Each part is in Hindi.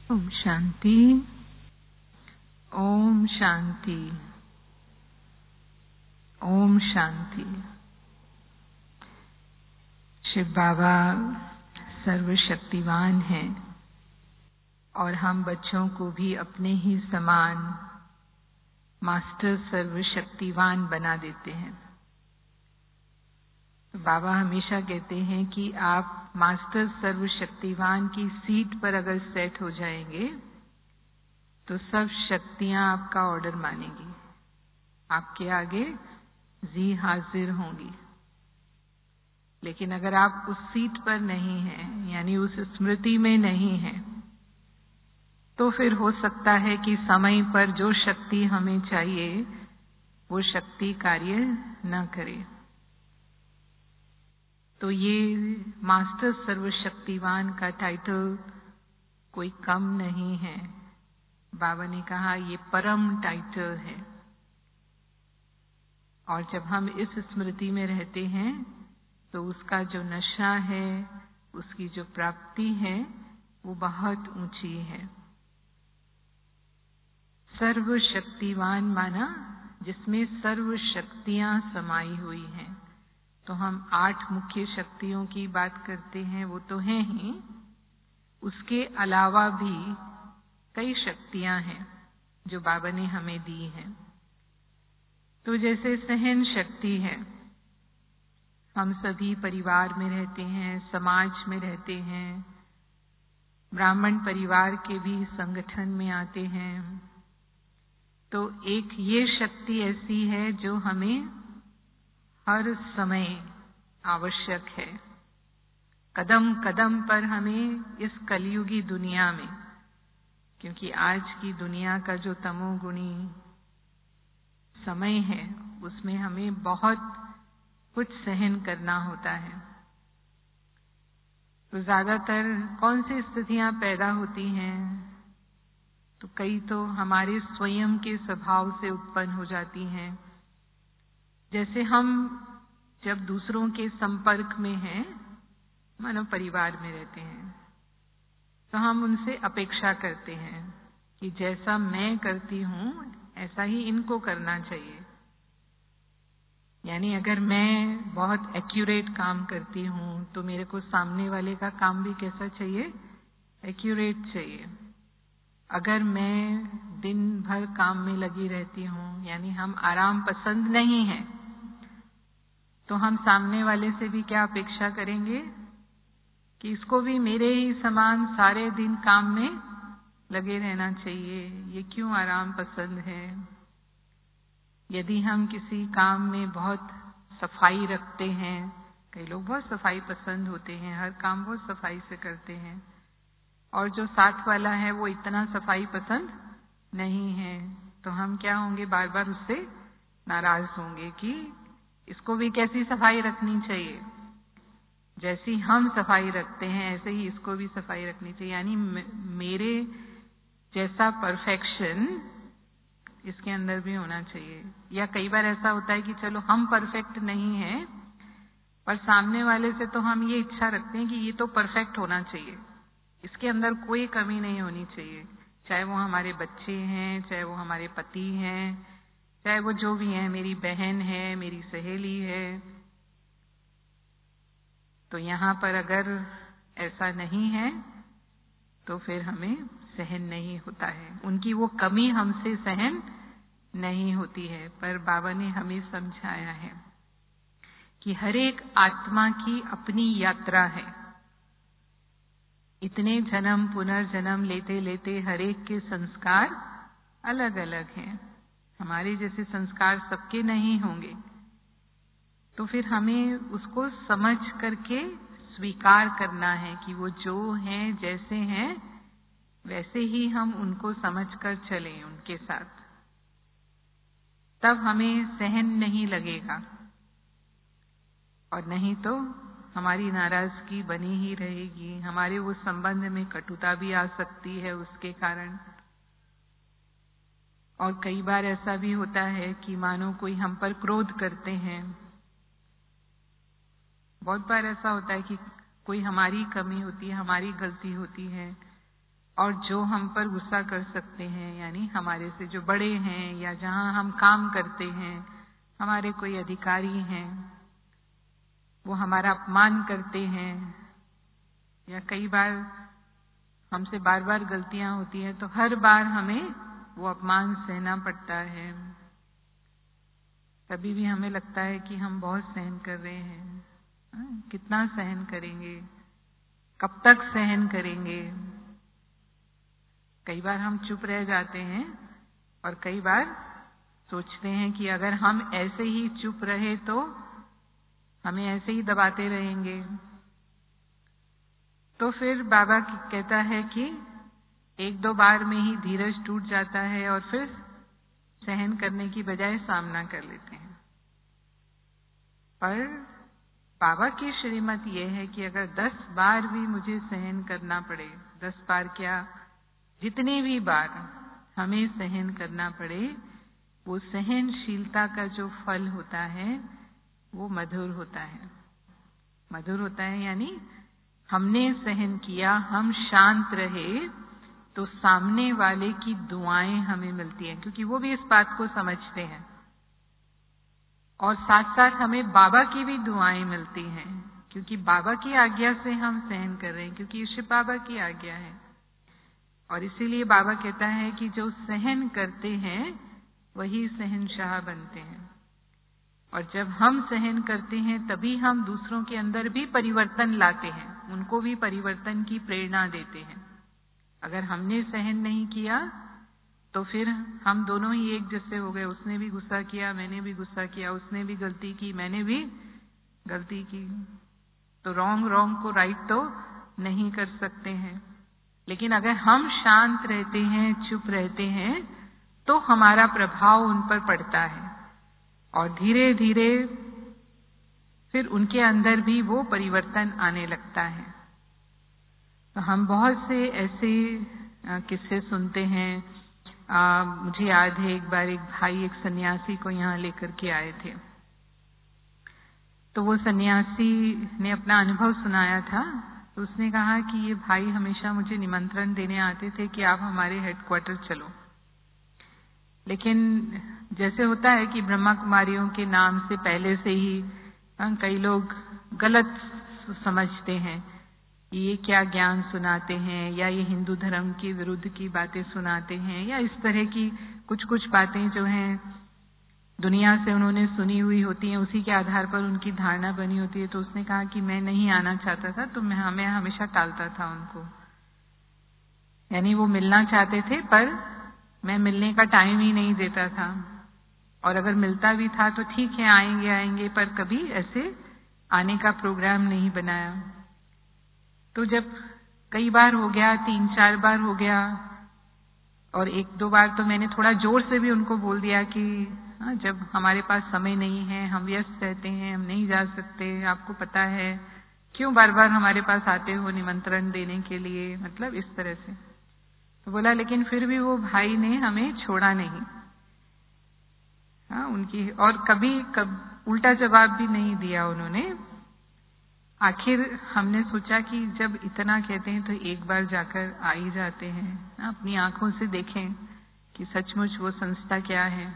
ओम शांति। ओम शांति। ओम शांति। शिव बाबा सर्वशक्तिवान हैं और हम बच्चों को भी अपने ही समान मास्टर सर्वशक्तिवान बना देते हैं। तो बाबा हमेशा कहते हैं कि आप मास्टर सर्वशक्तिवान की सीट पर अगर सेट हो जाएंगे तो सब शक्तियां आपका ऑर्डर मानेंगी, आपके आगे जी हाजिर होंगी। लेकिन अगर आप उस सीट पर नहीं हैं, यानी उस स्मृति में नहीं हैं, तो फिर हो सकता है कि समय पर जो शक्ति हमें चाहिए वो शक्ति कार्य न करे। तो ये मास्टर सर्वशक्तिवान का टाइटल कोई कम नहीं है। बाबा ने कहा ये परम टाइटल है। और जब हम इस स्मृति में रहते हैं तो उसका जो नशा है, उसकी जो प्राप्ति है, वो बहुत ऊंची है। सर्वशक्तिवान माना जिसमें सर्व शक्तियां समाई हुई हैं। तो हम 8 मुख्य शक्तियों की बात करते हैं, वो तो हैं ही। उसके अलावा भी कई शक्तियां हैं जो बाबा ने हमें दी हैं। तो जैसे सहन शक्ति है, हम सभी परिवार में रहते हैं, समाज में रहते हैं, ब्राह्मण परिवार के भी संगठन में आते हैं। तो एक ये शक्ति ऐसी है जो हमें हर समय आवश्यक है। कदम कदम पर हमें इस कलयुगी दुनिया में, क्योंकि आज की दुनिया का जो तमोगुणी समय है उसमें हमें बहुत कुछ सहन करना होता है। तो ज्यादातर कौन सी स्थितियां पैदा होती हैं? तो कई तो हमारे स्वयं के स्वभाव से उत्पन्न हो जाती हैं। जैसे हम जब दूसरों के संपर्क में हैं, मानो परिवार में रहते हैं, तो हम उनसे अपेक्षा करते हैं कि जैसा मैं करती हूं ऐसा ही इनको करना चाहिए। यानी अगर मैं बहुत एक्यूरेट काम करती हूं तो मेरे को सामने वाले का काम भी कैसा चाहिए? एक्यूरेट चाहिए। अगर मैं दिन भर काम में लगी रहती हूं, यानी हम आराम पसंद नहीं हैं, तो हम सामने वाले से भी क्या अपेक्षा करेंगे कि इसको भी मेरे ही समान सारे दिन काम में लगे रहना चाहिए। ये क्यों आराम पसंद है? यदि हम किसी काम में बहुत सफाई रखते हैं, कई लोग बहुत सफाई पसंद होते हैं, हर काम बहुत सफाई से करते हैं, और जो साथ वाला है वो इतना सफाई पसंद नहीं है, तो हम क्या होंगे? बार बार उससे नाराज होंगे कि इसको भी कैसी सफाई रखनी चाहिए। जैसी हम सफाई रखते हैं ऐसे ही इसको भी सफाई रखनी चाहिए। यानी मेरे जैसा परफेक्शन इसके अंदर भी होना चाहिए। या कई बार ऐसा होता है कि चलो हम परफेक्ट नहीं हैं, पर सामने वाले से तो हम ये इच्छा रखते हैं कि ये तो परफेक्ट होना चाहिए, इसके अंदर कोई कमी नहीं होनी चाहिए। चाहे वो हमारे बच्चे हैं, चाहे वो हमारे पति हैं, चाहे वो जो भी है, मेरी बहन है, मेरी सहेली है। तो यहाँ पर अगर ऐसा नहीं है तो फिर हमें सहन नहीं होता है, उनकी वो कमी हमसे सहन नहीं होती है। पर बाबा ने हमें समझाया है कि हर एक आत्मा की अपनी यात्रा है। इतने जन्म पुनर्जन्म लेते लेते हर एक के संस्कार अलग अलग हैं। हमारे जैसे संस्कार सबके नहीं होंगे। तो फिर हमें उसको समझ करके स्वीकार करना है कि वो जो हैं, जैसे हैं, वैसे ही हम उनको समझकर चलें उनके साथ। तब हमें सहन नहीं लगेगा, और नहीं तो हमारी नाराजगी बनी ही रहेगी। हमारे वो संबंध में कटुता भी आ सकती है उसके कारण। और कई बार ऐसा भी होता है कि मानो कोई हम पर क्रोध करते हैं। बहुत बार ऐसा होता है कि कोई हमारी कमी होती है, हमारी गलती होती है, और जो हम पर गुस्सा कर सकते हैं, यानी हमारे से जो बड़े हैं या जहाँ हम काम करते हैं, हमारे कोई अधिकारी हैं, वो हमारा अपमान करते हैं, या कई बार हमसे बार बार गलतियां होती हैं, तो हर बार हमें वो अपमान सहना पड़ता है। तभी भी हमें लगता है कि हम बहुत सहन कर रहे हैं। कितना सहन करेंगे, कब तक सहन करेंगे? कई बार हम चुप रह जाते हैं और कई बार सोचते हैं कि अगर हम ऐसे ही चुप रहे तो हमें ऐसे ही दबाते रहेंगे। तो फिर बाबा कहता है कि एक दो बार में ही धीरज टूट जाता है और फिर सहन करने की बजाय सामना कर लेते हैं। पर बाबा की श्रीमत यह है कि अगर 10 बार भी मुझे सहन करना पड़े, 10 बार क्या, जितने भी बार हमें सहन करना पड़े, वो सहनशीलता का जो फल होता है वो मधुर होता है। मधुर होता है यानी हमने सहन किया, हम शांत रहे तो सामने वाले की दुआएं हमें मिलती हैं, क्योंकि वो भी इस बात को समझते हैं। और साथ साथ हमें बाबा की भी दुआएं मिलती हैं, क्योंकि बाबा की आज्ञा से हम सहन कर रहे हैं, क्योंकि शिव बाबा की आज्ञा है। और इसीलिए बाबा कहता है कि जो सहन करते हैं वही सहनशाह बनते हैं। और जब हम सहन करते हैं तभी हम दूसरों के अंदर भी परिवर्तन लाते हैं, उनको भी परिवर्तन की प्रेरणा देते हैं। अगर हमने सहन नहीं किया तो फिर हम दोनों ही एक जैसे हो गए। उसने भी गुस्सा किया, मैंने भी गुस्सा किया, उसने भी गलती की, मैंने भी गलती की। तो रॉन्ग को राइट तो नहीं कर सकते हैं। लेकिन अगर हम शांत रहते हैं, चुप रहते हैं, तो हमारा प्रभाव उन पर पड़ता है और धीरे धीरे फिर उनके अंदर भी वो परिवर्तन आने लगता है। तो हम बहुत से ऐसे किस्से सुनते हैं। मुझे याद है एक बार एक भाई एक सन्यासी को यहाँ लेकर के आए थे। तो वो सन्यासी ने अपना अनुभव सुनाया था। तो उसने कहा कि ये भाई हमेशा मुझे निमंत्रण देने आते थे कि आप हमारे हेडक्वार्टर चलो। लेकिन जैसे होता है कि ब्रह्मा कुमारियों के नाम से पहले से ही कई लोग गलत समझते हैं, ये क्या ज्ञान सुनाते हैं, या ये हिंदू धर्म के विरुद्ध की बातें सुनाते हैं, या इस तरह की कुछ बातें जो हैं दुनिया से उन्होंने सुनी हुई होती हैं, उसी के आधार पर उनकी धारणा बनी होती है। तो उसने कहा कि मैं नहीं आना चाहता था, तो मैं हमेशा टालता था उनको। यानी वो मिलना चाहते थे पर मैं मिलने का टाइम ही नहीं देता था, और अगर मिलता भी था तो ठीक है आएंगे, पर कभी ऐसे आने का प्रोग्राम नहीं बनाया। तो जब कई बार हो गया, 3-4 बार हो गया, और 1-2 बार तो मैंने थोड़ा जोर से भी उनको बोल दिया कि जब हमारे पास समय नहीं है, हम व्यस्त रहते हैं, हम नहीं जा सकते, आपको पता है, क्यों बार बार हमारे पास आते हो निमंत्रण देने के लिए, मतलब इस तरह से। तो बोला लेकिन फिर भी वो भाई ने हमें छोड़ा नहीं। उनकी और कभी उल्टा जवाब भी नहीं दिया उन्होंने। आखिर हमने सोचा कि जब इतना कहते हैं तो एक बार जाकर आ ही जाते हैं, अपनी आंखों से देखें कि सचमुच वो संस्था क्या है।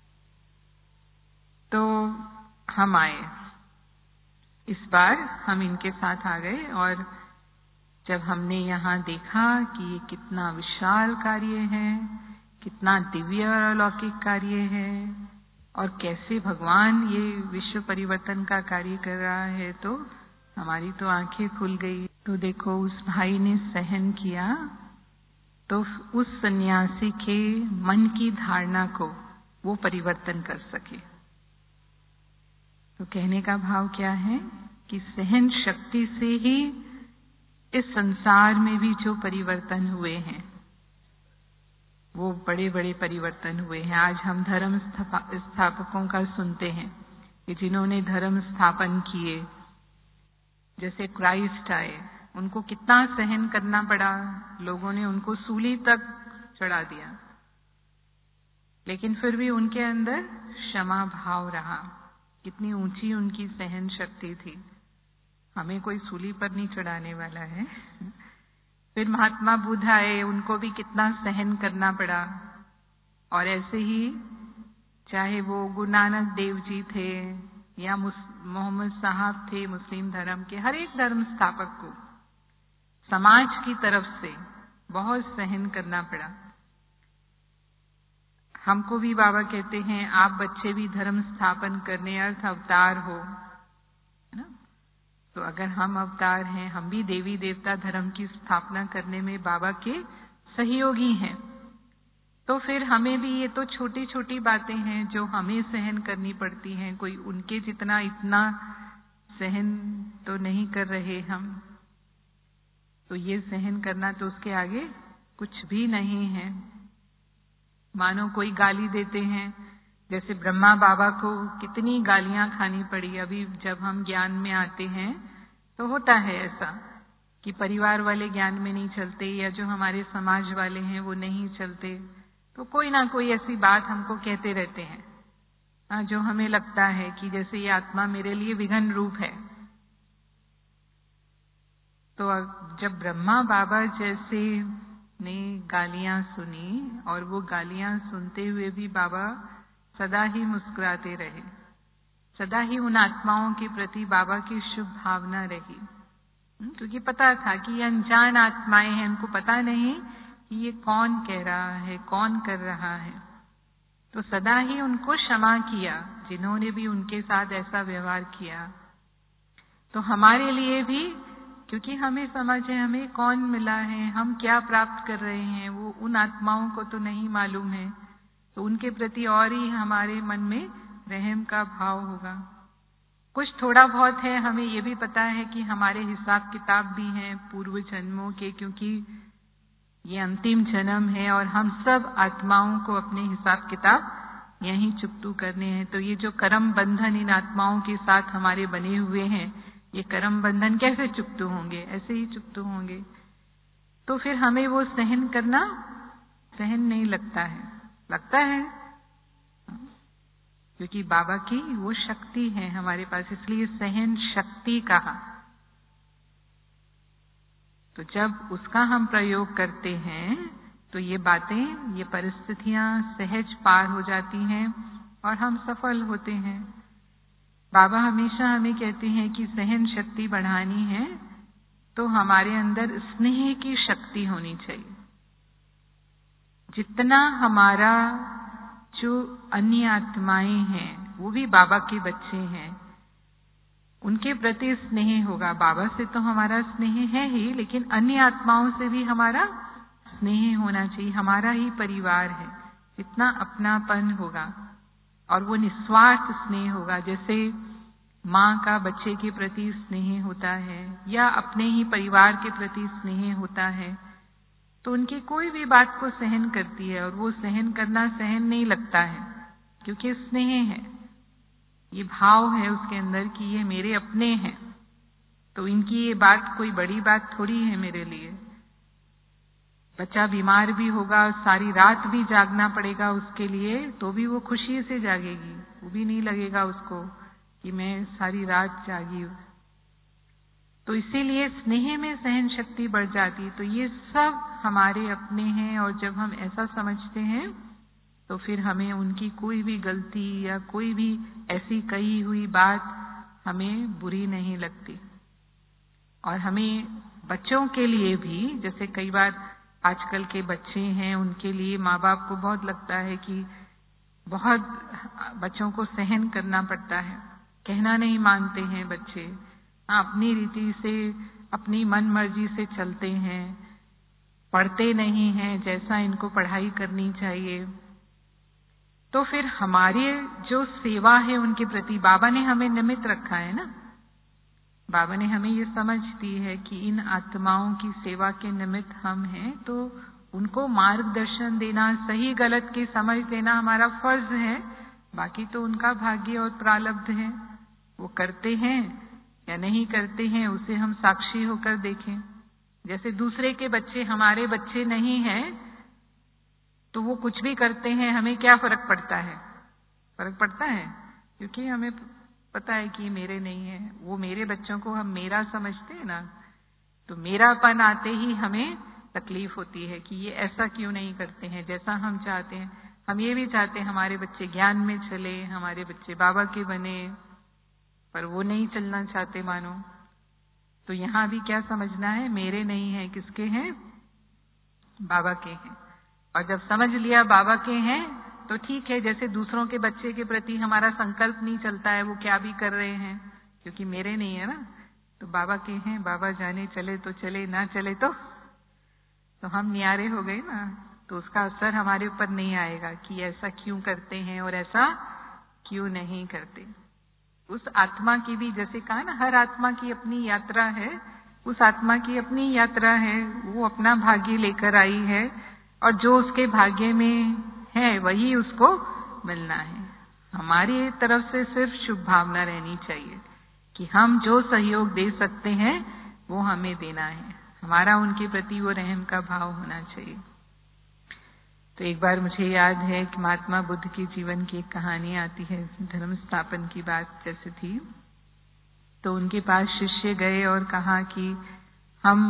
तो हम आए, इस बार हम इनके साथ आ गए। और जब हमने यहाँ देखा कि ये कितना विशाल कार्य है, कितना दिव्य और अलौकिक कार्य है, और कैसे भगवान ये विश्व परिवर्तन का कार्य कर रहा है, तो हमारी तो आंखें खुल गई। तो देखो उस भाई ने सहन किया तो उस सन्यासी के मन की धारणा को वो परिवर्तन कर सके। तो कहने का भाव क्या है कि सहन शक्ति से ही इस संसार में भी जो परिवर्तन हुए हैं वो बड़े बड़े परिवर्तन हुए हैं। आज हम धर्म स्थापकों का सुनते हैं कि जिन्होंने धर्म स्थापन किए, जैसे क्राइस्ट आए, उनको कितना सहन करना पड़ा, लोगों ने उनको सूली तक चढ़ा दिया, लेकिन फिर भी उनके अंदर क्षमा भाव रहा। कितनी ऊंची उनकी सहन शक्ति थी। हमें कोई सूली पर नहीं चढ़ाने वाला है। फिर महात्मा बुद्ध आए, उनको भी कितना सहन करना पड़ा। और ऐसे ही चाहे वो गुरु नानक देव जी थे या मोहम्मद साहब थे मुस्लिम धर्म के, हर एक धर्म स्थापक को समाज की तरफ से बहुत सहन करना पड़ा। हमको भी बाबा कहते हैं आप बच्चे भी धर्म स्थापन करने अर्थ अवतार हो, है ना। तो अगर हम अवतार हैं, हम भी देवी देवता धर्म की स्थापना करने में बाबा के सहयोगी हैं, तो फिर हमें भी ये तो छोटी छोटी बातें हैं जो हमें सहन करनी पड़ती हैं। कोई उनके जितना इतना सहन तो नहीं कर रहे हम, तो ये सहन करना तो उसके आगे कुछ भी नहीं है। मानो कोई गाली देते हैं, जैसे ब्रह्मा बाबा को कितनी गालियां खानी पड़ी। अभी जब हम ज्ञान में आते हैं तो होता है ऐसा कि परिवार वाले ज्ञान में नहीं चलते, या जो हमारे समाज वाले हैं वो नहीं चलते, तो कोई ना कोई ऐसी बात हमको कहते रहते हैं जो हमें लगता है कि जैसे ये आत्मा मेरे लिए विघन रूप है। तो जब ब्रह्मा बाबा जैसे ने गालियां सुनी, और वो गालियां सुनते हुए भी बाबा सदा ही मुस्कुराते रहे, सदा ही उन आत्माओं के प्रति बाबा की शुभ भावना रही, क्योंकि पता था कि ये अनजान आत्माएं हैं, उनको पता नहीं कि ये कौन कह रहा है, कौन कर रहा है। तो सदा ही उनको क्षमा किया जिन्होंने भी उनके साथ ऐसा व्यवहार किया। तो हमारे लिए भी, क्योंकि हमें समझ है हमें कौन मिला है, हम क्या प्राप्त कर रहे हैं, वो उन आत्माओं को तो नहीं मालूम है, तो उनके प्रति और ही हमारे मन में रहम का भाव होगा। कुछ थोड़ा बहुत है, हमें ये भी पता है कि हमारे हिसाब किताब भी हैं पूर्व जन्मों के, क्योंकि ये अंतिम जन्म है और हम सब आत्माओं को अपने हिसाब किताब यहीं चुकतू करने हैं। तो ये जो कर्म बंधन इन आत्माओं के साथ हमारे बने हुए हैं, ये कर्म बंधन कैसे चुकतू होंगे? ऐसे ही चुकतू होंगे। तो फिर हमें वो सहन करना सहन नहीं लगता है क्योंकि बाबा की वो शक्ति है हमारे पास, इसलिए सहन शक्ति कहा। तो जब उसका हम प्रयोग करते हैं तो ये बातें, ये परिस्थितियां सहज पार हो जाती हैं और हम सफल होते हैं। बाबा हमेशा हमें कहते हैं कि सहन शक्ति बढ़ानी है तो हमारे अंदर स्नेह की शक्ति होनी चाहिए। जितना हमारा जो अन्य आत्माएं हैं, वो भी बाबा के बच्चे हैं, उनके प्रति स्नेह होगा। बाबा से तो हमारा स्नेह है ही, लेकिन अन्य आत्माओं से भी हमारा स्नेह होना चाहिए। हमारा ही परिवार है, इतना अपनापन होगा और वो निस्वार्थ स्नेह होगा। जैसे माँ का बच्चे के प्रति स्नेह होता है या अपने ही परिवार के प्रति स्नेह होता है, तो उनकी कोई भी बात को सहन करती है, और वो सहन करना सहन नहीं लगता है क्योंकि स्नेह है, ये भाव है उसके अंदर कि ये मेरे अपने हैं, तो इनकी ये बात कोई बड़ी बात थोड़ी है मेरे लिए। बच्चा बीमार भी होगा, सारी रात भी जागना पड़ेगा उसके लिए, तो भी वो खुशी से जागेगी, वो भी नहीं लगेगा उसको कि मैं सारी रात जागी हूँ। तो इसीलिए स्नेह में सहन शक्ति बढ़ जाती। तो ये सब हमारे अपने हैं, और जब हम ऐसा समझते हैं तो फिर हमें उनकी कोई भी गलती या कोई भी ऐसी कही हुई बात हमें बुरी नहीं लगती। और हमें बच्चों के लिए भी, जैसे कई बार आजकल के बच्चे हैं, उनके लिए माँ बाप को बहुत लगता है कि बहुत बच्चों को सहन करना पड़ता है, कहना नहीं मानते हैं बच्चे, अपनी रीति से अपनी मन मर्जी से चलते हैं, पढ़ते नहीं हैं जैसा इनको पढ़ाई करनी चाहिए। तो फिर हमारी जो सेवा है उनके प्रति बाबा ने हमें निमित्त रखा है ना, बाबा ने हमें ये समझ दी है कि इन आत्माओं की सेवा के निमित्त हम हैं, तो उनको मार्गदर्शन देना, सही गलत की समझ देना हमारा फर्ज है। बाकी तो उनका भाग्य और प्रारब्ध है, वो करते हैं या नहीं करते हैं उसे हम साक्षी होकर देखें। जैसे दूसरे के बच्चे हमारे बच्चे नहीं हैं तो वो कुछ भी करते हैं, हमें क्या फर्क पड़ता है? फर्क पड़ता है, क्योंकि हमें पता है कि मेरे नहीं है। वो मेरे बच्चों को हम मेरा समझते हैं ना, तो मेरापन आते ही हमें तकलीफ होती है कि ये ऐसा क्यों नहीं करते हैं जैसा हम चाहते हैं। हम ये भी चाहते हैं हमारे बच्चे ज्ञान में चले, हमारे बच्चे बाबा के बने, पर वो नहीं चलना चाहते मानो। तो यहाँ भी क्या समझना है, मेरे नहीं है, किसके हैं? बाबा के हैं। और जब समझ लिया बाबा के हैं तो ठीक है, जैसे दूसरों के बच्चे के प्रति हमारा संकल्प नहीं चलता है वो क्या भी कर रहे हैं, क्योंकि मेरे नहीं है ना, तो बाबा के हैं, बाबा जाने, चले तो चले, ना चले तो हम न्यारे हो गए ना। तो उसका असर हमारे ऊपर नहीं आएगा कि ऐसा क्यों करते हैं और ऐसा क्यों नहीं करते। उस आत्मा की भी, जैसे कहा ना, हर आत्मा की अपनी यात्रा है, उस आत्मा की अपनी यात्रा है, वो अपना भाग्य लेकर आई है और जो उसके भाग्य में है वही उसको मिलना है। हमारी तरफ से सिर्फ शुभ भावना रहनी चाहिए कि हम जो सहयोग दे सकते हैं वो हमें देना है, हमारा उनके प्रति वो रहम का भाव होना चाहिए। तो एक बार मुझे याद है कि महात्मा बुद्ध के जीवन की एक कहानी आती है, धर्म स्थापन की बात जैसे थी। तो उनके पास शिष्य गए और कहा कि हम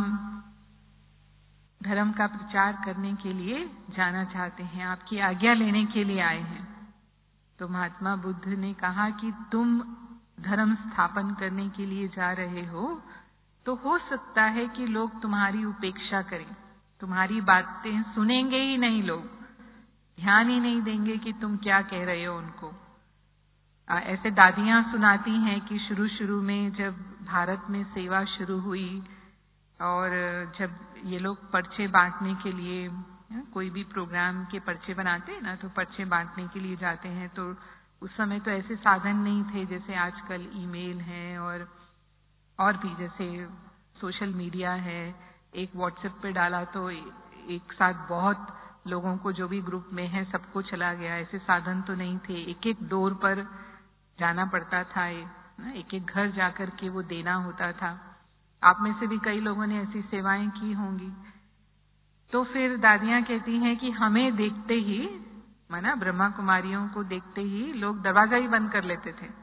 धर्म का प्रचार करने के लिए जाना चाहते हैं, आपकी आज्ञा लेने के लिए आए हैं। तो महात्मा बुद्ध ने कहा कि तुम धर्म स्थापन करने के लिए जा रहे हो सकता है कि लोग तुम्हारी उपेक्षा करें, तुम्हारी बातें सुनेंगे ही नहीं, लोग ध्यान ही नहीं देंगे कि तुम क्या कह रहे हो उनको। ऐसे दादियां सुनाती हैं कि शुरू शुरू में जब भारत में सेवा शुरू हुई और जब ये लोग पर्चे बांटने के लिए, कोई भी प्रोग्राम के पर्चे बनाते हैं ना, तो पर्चे बांटने के लिए जाते हैं, तो उस समय तो ऐसे साधन नहीं थे जैसे आजकल ईमेल है और भी जैसे सोशल मीडिया है। एक व्हाट्सएप पे डाला तो एक साथ बहुत लोगों को, जो भी ग्रुप में है, सबको चला गया। ऐसे साधन तो नहीं थे, एक एक डोर पर जाना पड़ता था, एक एक घर जाकर के वो देना होता था। आप में से भी कई लोगों ने ऐसी सेवाएं की होंगी। तो फिर दादियां कहती हैं कि हमें देखते ही, माना ब्रह्मा कुमारियों को देखते ही लोग दरवाजा ही बंद कर लेते थे।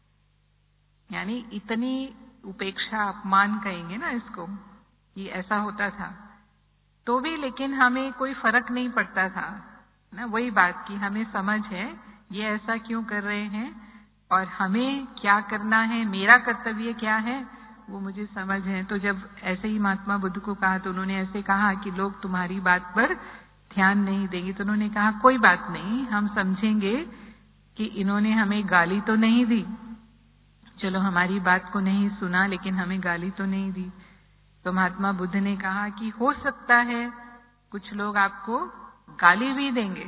यानी इतनी उपेक्षा, अपमान कहेंगे ना इसको, ये ऐसा होता था। तो भी लेकिन हमें कोई फर्क नहीं पड़ता था ना, वही बात कि हमें समझ है ये ऐसा क्यों कर रहे हैं और हमें क्या करना है, मेरा कर्तव्य क्या है, वो मुझे समझ है। तो जब ऐसे ही महात्मा बुद्ध को कहा तो उन्होंने ऐसे कहा कि लोग तुम्हारी बात पर ध्यान नहीं देंगे। तो उन्होंने कहा कोई बात नहीं, हम समझेंगे कि इन्होंने हमें गाली तो नहीं दी, चलो हमारी बात को नहीं सुना लेकिन हमें गाली तो नहीं दी। तो महात्मा बुद्ध ने कहा कि हो सकता है कुछ लोग आपको गाली भी देंगे।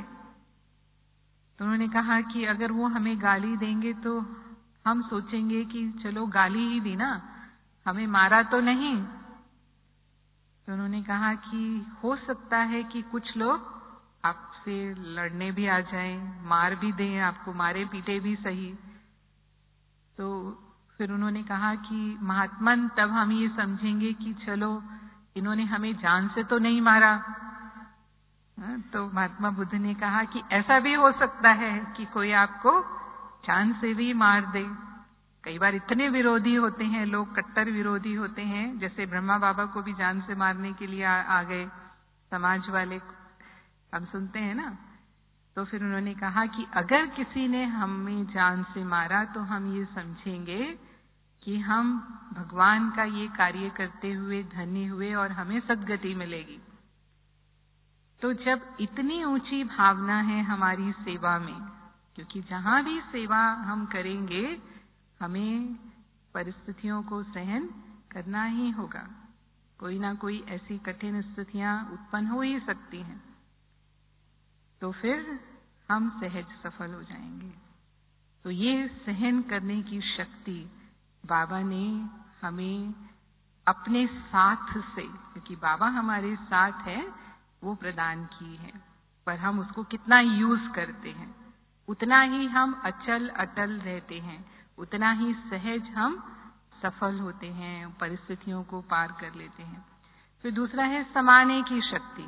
तो उन्होंने कहा कि अगर वो हमें गाली देंगे तो हम सोचेंगे कि चलो गाली ही दी ना, हमें मारा तो नहीं। तो उन्होंने कहा कि हो सकता है कि कुछ लोग आपसे लड़ने भी आ जाएं, मार भी दें, आपको मारे पीटे भी सही। तो फिर उन्होंने कहा कि महात्मन, तब हम ये समझेंगे कि चलो इन्होंने हमें जान से तो नहीं मारा। तो महात्मा बुद्ध ने कहा कि ऐसा भी हो सकता है कि कोई आपको जान से भी मार दे। कई बार इतने विरोधी होते हैं लोग, कट्टर विरोधी होते हैं, जैसे ब्रह्मा बाबा को भी जान से मारने के लिए आ गए समाज वाले, हम सुनते हैं ना। तो फिर उन्होंने कहा कि अगर किसी ने हमें जान से मारा तो हम ये समझेंगे कि हम भगवान का ये कार्य करते हुए धन्य हुए और हमें सद्गति मिलेगी। तो जब इतनी ऊंची भावना है हमारी सेवा में, क्योंकि जहां भी सेवा हम करेंगे हमें परिस्थितियों को सहन करना ही होगा, कोई ना कोई ऐसी कठिन स्थितियां उत्पन्न हो ही सकती हैं, तो फिर हम सहज सफल हो जाएंगे। तो ये सहन करने की शक्ति बाबा ने हमें अपने साथ से, क्योंकि बाबा हमारे साथ है, वो प्रदान की है। पर हम उसको कितना यूज करते हैं, उतना ही हम अचल अटल रहते हैं, उतना ही सहज हम सफल होते हैं, परिस्थितियों को पार कर लेते हैं। फिर दूसरा है समाने की शक्ति।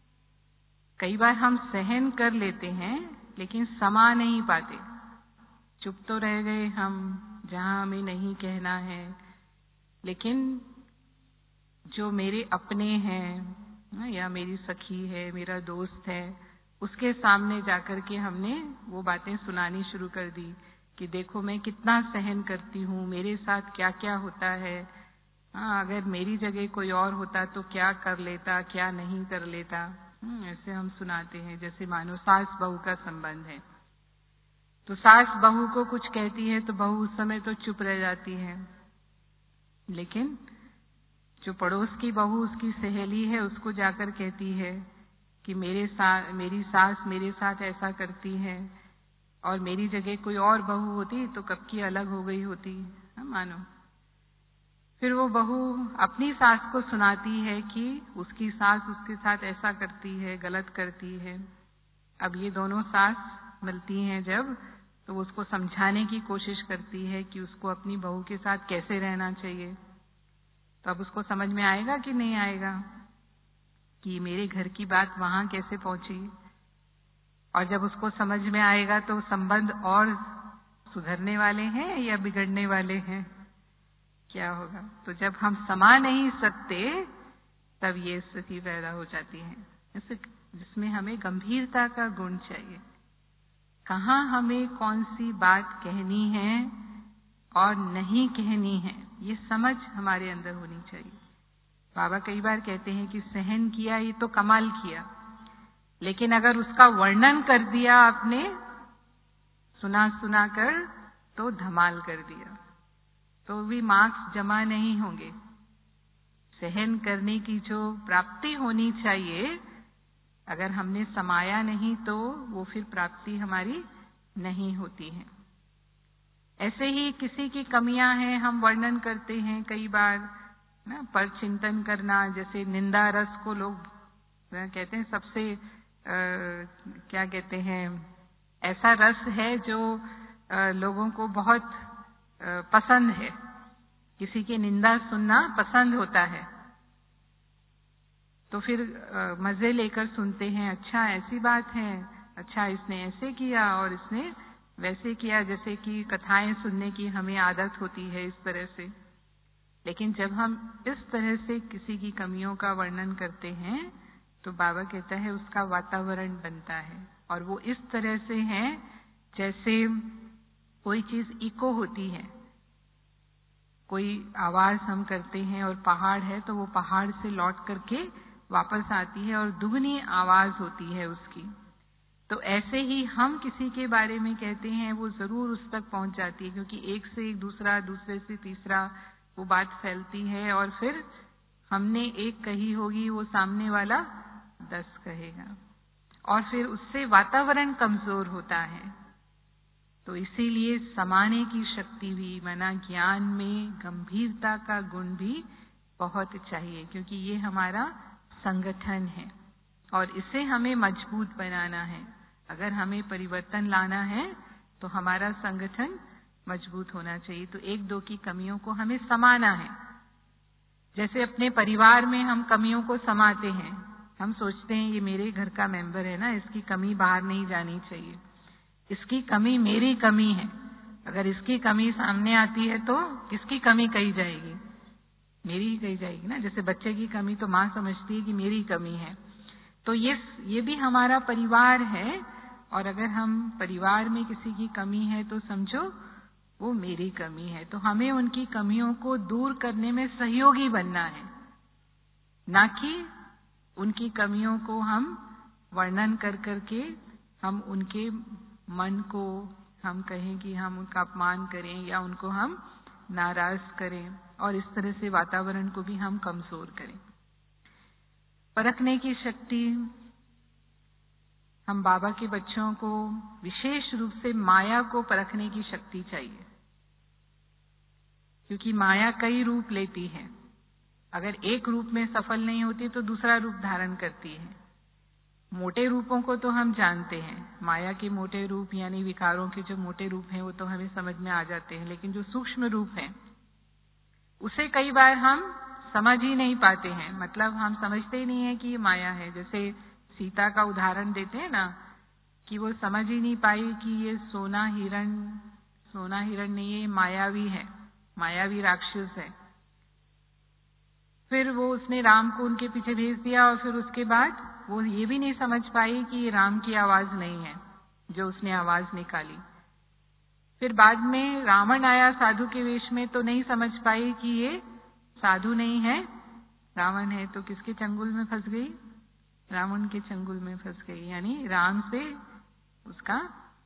कई बार हम सहन कर लेते हैं लेकिन समा नहीं पाते, चुप तो रह गए हम जहां हमें नहीं कहना है। लेकिन जो मेरे अपने हैं, या मेरी सखी है, मेरा दोस्त है, उसके सामने जाकर के हमने वो बातें सुनानी शुरू कर दी कि देखो मैं कितना सहन करती हूँ, मेरे साथ क्या क्या होता है। अगर मेरी जगह कोई और होता तो क्या कर लेता, क्या नहीं कर लेता। ऐसे हम सुनाते हैं। जैसे मानो सास बहू का संबंध है, तो सास बहू को कुछ कहती है तो बहू उस समय तो चुप रह जाती है, लेकिन जो पड़ोस की बहू उसकी सहेली है उसको जाकर कहती है कि मेरी सास मेरे साथ ऐसा करती है, और मेरी जगह कोई और बहू होती तो कब की अलग हो गई होती। मानो फिर वो बहू अपनी सास को सुनाती है कि उसकी सास उसके साथ ऐसा करती है, गलत करती है। अब ये दोनों सास मिलती हैं जब, तो उसको समझाने की कोशिश करती है कि उसको अपनी बहू के साथ कैसे रहना चाहिए। तो अब उसको समझ में आएगा कि नहीं आएगा कि मेरे घर की बात वहां कैसे पहुंची। और जब उसको समझ में आएगा तो संबंध और सुधरने वाले हैं या बिगड़ने वाले हैं, क्या होगा। तो जब हम समा नहीं सकते तब ये स्थिति पैदा हो जाती है, जिसमें हमें गंभीरता का गुण चाहिए। कहाँ हमें कौन सी बात कहनी है और नहीं कहनी है, ये समझ हमारे अंदर होनी चाहिए। बाबा कई बार कहते हैं कि सहन किया ये तो कमाल किया, लेकिन अगर उसका वर्णन कर दिया आपने सुना सुना कर तो धमाल कर दिया, तो भी मार्क्स जमा नहीं होंगे। सहन करने की जो प्राप्ति होनी चाहिए, अगर हमने समाया नहीं तो वो फिर प्राप्ति हमारी नहीं होती है। ऐसे ही किसी की कमियां हैं हम वर्णन करते हैं कई बार ना, पर चिंतन करना। जैसे निंदा रस को लोग कहते हैं सबसे क्या कहते हैं, ऐसा रस है जो लोगों को बहुत पसंद है। किसी की निंदा सुनना पसंद होता है, तो फिर मजे लेकर सुनते हैं। अच्छा ऐसी बात है, अच्छा इसने ऐसे किया और इसने वैसे किया, जैसे कि कथाएं सुनने की हमें आदत होती है इस तरह से। लेकिन जब हम इस तरह से किसी की कमियों का वर्णन करते हैं तो बाबा कहता है उसका वातावरण बनता है, और वो इस तरह से है जैसे कोई चीज इको होती है। कोई आवाज हम करते हैं और पहाड़ है तो वो पहाड़ से लौट करके वापस आती है और दुगनी आवाज होती है उसकी। तो ऐसे ही हम किसी के बारे में कहते हैं वो जरूर उस तक पहुंच जाती है, क्योंकि एक से एक दूसरा, दूसरे से तीसरा वो बात फैलती है, और फिर हमने एक कही होगी वो सामने वाला 10 कहेगा, और फिर उससे वातावरण कमजोर होता है। तो इसीलिए समाने की शक्ति भी, माना ज्ञान में गंभीरता का गुण भी बहुत चाहिए, क्योंकि ये हमारा संगठन है और इसे हमें मजबूत बनाना है। अगर हमें परिवर्तन लाना है तो हमारा संगठन मजबूत होना चाहिए। तो एक दो की कमियों को हमें समाना है। जैसे अपने परिवार में हम कमियों को समाते हैं, हम सोचते हैं ये मेरे घर का मेंबर है ना, इसकी कमी बाहर नहीं जानी चाहिए, इसकी कमी मेरी कमी है। अगर इसकी कमी सामने आती है तो किसकी कमी कही जाएगी? मेरी ही कही जाएगी ना। जैसे बच्चे की कमी तो माँ समझती है कि मेरी कमी है, तो ये भी हमारा परिवार है। और अगर हम परिवार में किसी की कमी है तो समझो वो मेरी कमी है। तो हमें उनकी कमियों को दूर करने में सहयोगी बनना है, ना कि उनकी कमियों को हम वर्णन कर करके हम उनके मन को हम कहें कि हम उनका अपमान करें या उनको हम नाराज करें, और इस तरह से वातावरण को भी हम कमजोर करें। परखने की शक्ति, हम बाबा के बच्चों को विशेष रूप से माया को परखने की शक्ति चाहिए, क्योंकि माया कई रूप लेती है। अगर एक रूप में सफल नहीं होती तो दूसरा रूप धारण करती है। मोटे रूपों को तो हम जानते हैं, माया के मोटे रूप यानी विकारों के जो मोटे रूप हैं वो तो हमें समझ में आ जाते हैं, लेकिन जो सूक्ष्म रूप है उसे कई बार हम समझ ही नहीं पाते हैं। मतलब हम समझते ही नहीं है कि ये माया है। जैसे सीता का उदाहरण देते हैं ना, कि वो समझ ही नहीं पाई कि ये सोना हिरण नहीं, ये मायावी है, मायावी राक्षस है। फिर वो उसने राम को उनके पीछे भेज दिया और फिर उसके बाद वो ये भी नहीं समझ पाई कि ये राम की आवाज नहीं है जो उसने आवाज निकाली। फिर बाद में रावण आया साधु के वेश में, तो नहीं समझ पाई कि ये साधु नहीं है, रावण है। तो किसके चंगुल में फंस गई? रावण के चंगुल में फंस गई, यानी राम से उसका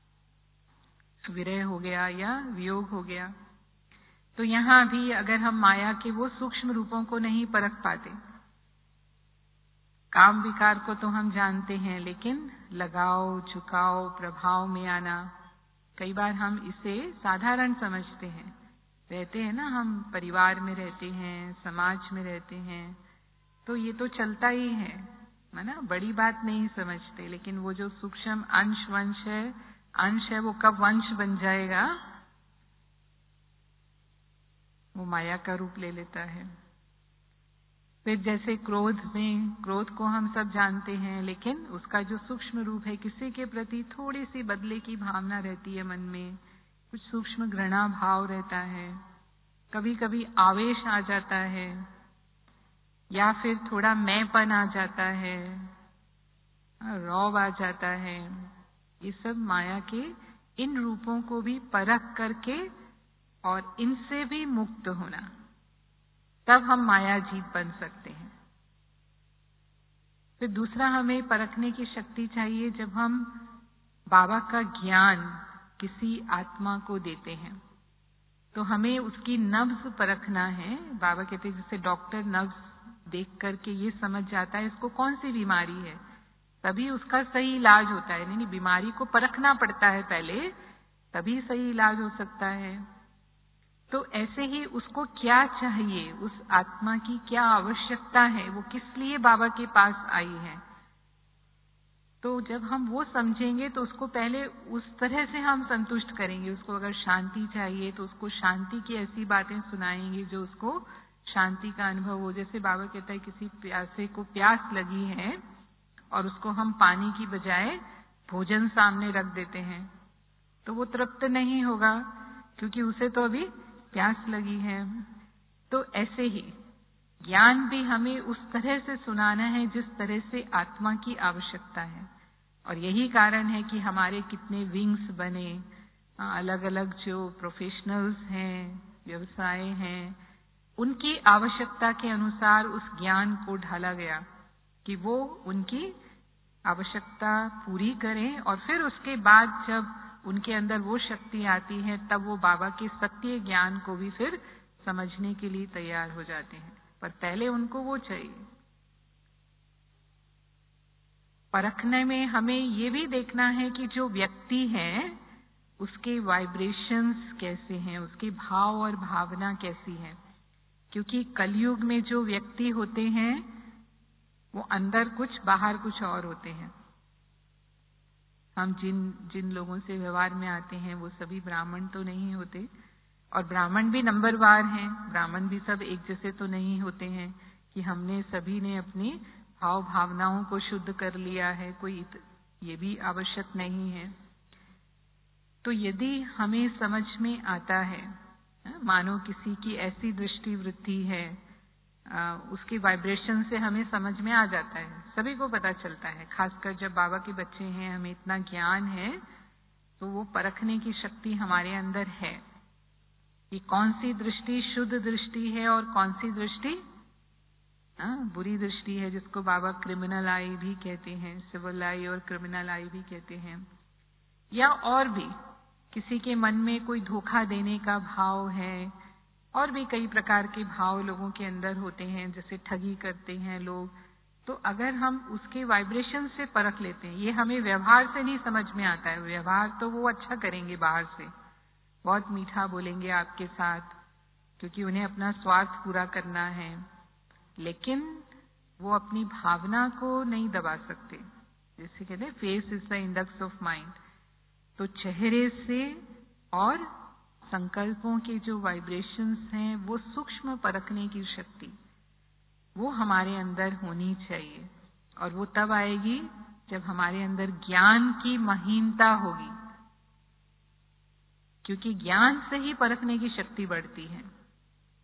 विरह हो गया या वियोग हो गया। तो यहाँ भी अगर हम माया के वो सूक्ष्म रूपों को नहीं परख पाते, काम विकार को तो हम जानते हैं, लेकिन लगाव, झुकाव, प्रभाव में आना, कई बार हम इसे साधारण समझते हैं। रहते हैं ना, हम परिवार में रहते हैं, समाज में रहते हैं, तो ये तो चलता ही है ना, बड़ी बात नहीं समझते। लेकिन वो जो सूक्ष्म अंश है वो कब वंश बन जाएगा, वो माया का रूप ले लेता है। फिर जैसे क्रोध को हम सब जानते हैं, लेकिन उसका जो सूक्ष्म रूप है, किसी के प्रति थोड़ी सी बदले की भावना रहती है मन में, कुछ सूक्ष्म घृणा भाव रहता है, कभी कभी आवेश आ जाता है, या फिर थोड़ा मैंपन आ जाता है, रौब आ जाता है। ये सब माया के इन रूपों को भी परख करके और इनसे भी मुक्त होना, तब हम माया जीत बन सकते हैं। फिर दूसरा, हमें परखने की शक्ति चाहिए जब हम बाबा का ज्ञान किसी आत्मा को देते हैं, तो हमें उसकी नब्ज परखना है। बाबा कहते हैं जैसे डॉक्टर नब्ज देख करके ये समझ जाता है इसको कौन सी बीमारी है, तभी उसका सही इलाज होता है। नहीं, बीमारी को परखना पड़ता है पहले, तभी सही इलाज हो सकता है। तो ऐसे ही उसको क्या चाहिए, उस आत्मा की क्या आवश्यकता है, वो किस लिए बाबा के पास आई है, तो जब हम वो समझेंगे तो उसको पहले उस तरह से हम संतुष्ट करेंगे। उसको अगर शांति चाहिए तो उसको शांति की ऐसी बातें सुनाएंगे जो उसको शांति का अनुभव हो। जैसे बाबा कहता है किसी प्यासे को प्यास लगी है और उसको हम पानी की बजाय भोजन सामने रख देते हैं, तो वो तृप्त नहीं होगा, क्योंकि उसे तो अभी प्यास लगी है। तो ऐसे ही ज्ञान भी हमें उस तरह से सुनाना है जिस तरह से आत्मा की आवश्यकता है। और यही कारण है कि हमारे कितने विंग्स बने, अलग अलग जो प्रोफेशनल्स हैं, व्यवसाय हैं, उनकी आवश्यकता के अनुसार उस ज्ञान को ढाला गया कि वो उनकी आवश्यकता पूरी करें, और फिर उसके बाद जब उनके अंदर वो शक्ति आती है तब वो बाबा के सत्य ज्ञान को भी फिर समझने के लिए तैयार हो जाते हैं। पर पहले उनको वो चाहिए। परखने में हमें ये भी देखना है कि जो व्यक्ति है उसके वाइब्रेशंस कैसे हैं, उसके भाव और भावना कैसी है। क्योंकि कलयुग में जो व्यक्ति होते हैं वो अंदर कुछ बाहर कुछ और होते हैं। हम जिन लोगों से व्यवहार में आते हैं वो सभी ब्राह्मण तो नहीं होते, और ब्राह्मण भी नंबरवार हैं। ब्राह्मण भी सब एक जैसे तो नहीं होते हैं कि हमने सभी ने अपनी भाव भावनाओं को शुद्ध कर लिया है, कोई ये भी आवश्यक नहीं है। तो यदि हमें समझ में आता है, मानो किसी की ऐसी दृष्टि वृत्ति है, उसके वाइब्रेशन से हमें समझ में आ जाता है, सभी को पता चलता है। खासकर जब बाबा के बच्चे हैं, हमें इतना ज्ञान है, तो वो परखने की शक्ति हमारे अंदर है कि कौन सी दृष्टि शुद्ध दृष्टि है और कौन सी दृष्टि बुरी दृष्टि है, जिसको बाबा क्रिमिनल आई भी कहते हैं, सिविल आई और क्रिमिनल आई भी कहते हैं। या और भी किसी के मन में कोई धोखा देने का भाव है, और भी कई प्रकार के भाव लोगों के अंदर होते हैं, जैसे ठगी करते हैं लोग। तो अगर हम उसके वाइब्रेशन से परख लेते हैं, ये हमें व्यवहार से नहीं समझ में आता है। व्यवहार तो वो अच्छा करेंगे, बाहर से बहुत मीठा बोलेंगे आपके साथ, क्योंकि उन्हें अपना स्वार्थ पूरा करना है, लेकिन वो अपनी भावना को नहीं दबा सकते। जैसे कहते हैं face is the index of mind. तो चेहरे से और संकल्पों के जो वाइब्रेशंस हैं, वो सूक्ष्म परखने की शक्ति वो हमारे अंदर होनी चाहिए। और वो तब आएगी जब हमारे अंदर ज्ञान की महीनता होगी, क्योंकि ज्ञान से ही परखने की शक्ति बढ़ती है।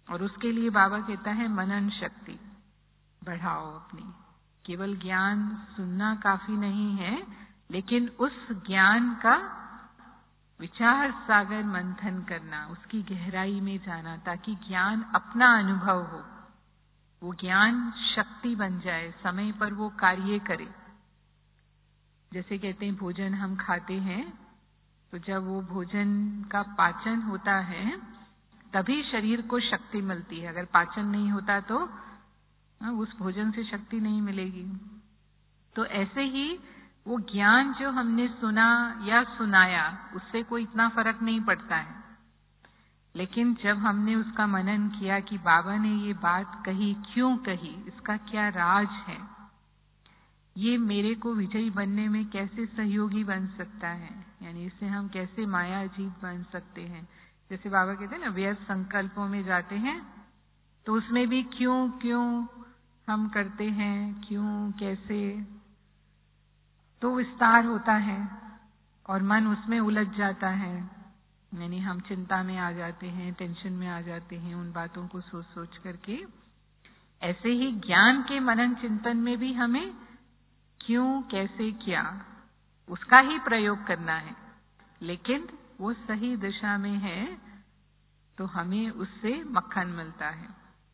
और उसके लिए बाबा कहता है मनन शक्ति बढ़ाओ अपनी। केवल ज्ञान सुनना काफी नहीं है, लेकिन उस ज्ञान का विचार सागर मंथन करना, उसकी गहराई में जाना, ताकि ज्ञान अपना अनुभव हो, वो ज्ञान शक्ति बन जाए, समय पर वो कार्य करे। जैसे कहते हैं भोजन हम खाते हैं, तो जब वो भोजन का पाचन होता है तभी शरीर को शक्ति मिलती है। अगर पाचन नहीं होता तो उस भोजन से शक्ति नहीं मिलेगी। तो ऐसे ही वो ज्ञान जो हमने सुना या सुनाया, उससे कोई इतना फर्क नहीं पड़ता है, लेकिन जब हमने उसका मनन किया कि बाबा ने ये बात कही, क्यों कही, इसका क्या राज है, ये मेरे को विजयी बनने में कैसे सहयोगी बन सकता है, यानी इससे हम कैसे माया जीत बन सकते हैं। जैसे बाबा कहते हैं ना, व्यर्थ संकल्पों में जाते हैं तो उसमें भी क्यों क्यों हम करते हैं, क्यों कैसे, तो विस्तार होता है और मन उसमें उलझ जाता है, यानी हम चिंता में आ जाते हैं, टेंशन में आ जाते हैं उन बातों को सोच सोच करके। ऐसे ही ज्ञान के मनन चिंतन में भी हमें क्यों कैसे क्या उसका ही प्रयोग करना है, लेकिन वो सही दिशा में है तो हमें उससे मक्खन मिलता है।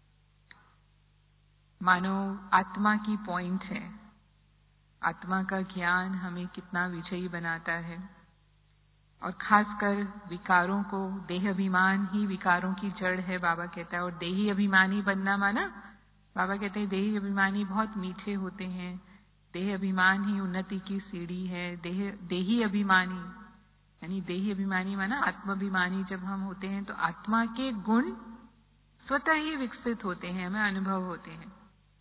मानो आत्मा की पॉइंट है, आत्मा का ज्ञान हमें कितना विजयी बनाता है। और खासकर विकारों को, देह अभिमान ही विकारों की जड़ है बाबा कहता है। और देही अभिमानी बनना माना, बाबा कहते हैं देही अभिमानी बहुत मीठे होते हैं, देह अभिमान ही उन्नति की सीढ़ी है। देही अभिमानी यानी देही अभिमानी माना आत्माभिमानी जब हम होते हैं तो आत्मा के गुण स्वतः ही विकसित होते हैं, हमें अनुभव होते हैं।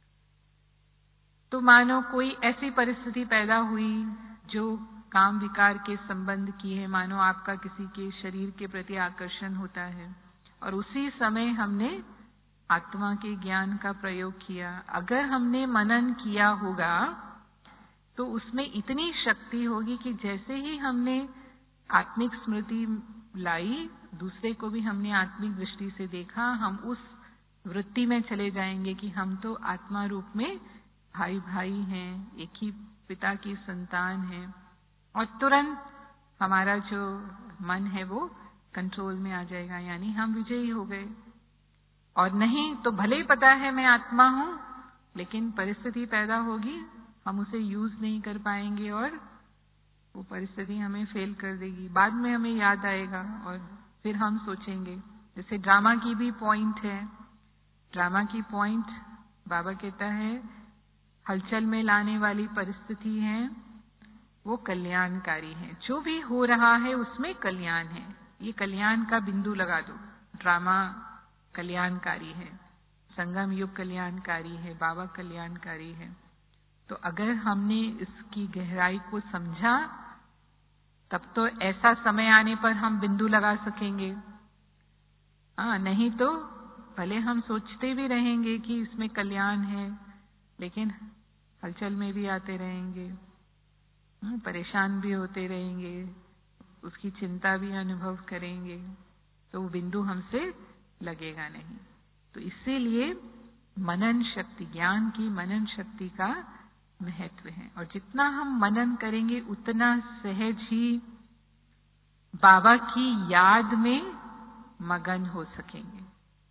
तो मानो कोई ऐसी परिस्थिति पैदा हुई जो काम विकार के संबंध की है, मानो आपका किसी के शरीर के प्रति आकर्षण होता है और उसी समय हमने आत्मा के ज्ञान का प्रयोग किया। अगर हमने मनन किया होगा तो उसमें इतनी शक्ति होगी कि जैसे ही हमने आत्मिक स्मृति लाई, दूसरे को भी हमने आत्मिक दृष्टि से देखा, हम उस वृत्ति में चले जाएंगे कि हम तो आत्मा रूप में भाई भाई हैं, एक ही पिता की संतान हैं, और तुरंत हमारा जो मन है वो कंट्रोल में आ जाएगा, यानी हम विजयी हो गए। और नहीं तो भले ही पता है मैं आत्मा हूं, लेकिन परिस्थिति पैदा होगी, हम उसे यूज नहीं कर पाएंगे और वो परिस्थिति हमें फेल कर देगी। बाद में हमें याद आएगा और फिर हम सोचेंगे। जैसे ड्रामा की भी पॉइंट है, ड्रामा की पॉइंट बाबा कहता है हलचल में लाने वाली परिस्थिति है वो कल्याणकारी है। जो भी हो रहा है उसमें कल्याण है, ये कल्याण का बिंदु लगा दो। ड्रामा कल्याणकारी है, संगम युग कल्याणकारी है, बाबा कल्याणकारी है। तो अगर हमने इसकी गहराई को समझा तब तो ऐसा समय आने पर हम बिंदु लगा सकेंगे। नहीं तो भले हम सोचते भी रहेंगे कि इसमें कल्याण है, लेकिन हलचल में भी आते रहेंगे, परेशान भी होते रहेंगे, उसकी चिंता भी अनुभव करेंगे, तो वो बिंदु हमसे लगेगा नहीं। तो इसीलिए मनन शक्ति, ज्ञान की मनन शक्ति का महत्व है। और जितना हम मनन करेंगे उतना सहज ही बाबा की याद में मगन हो सकेंगे।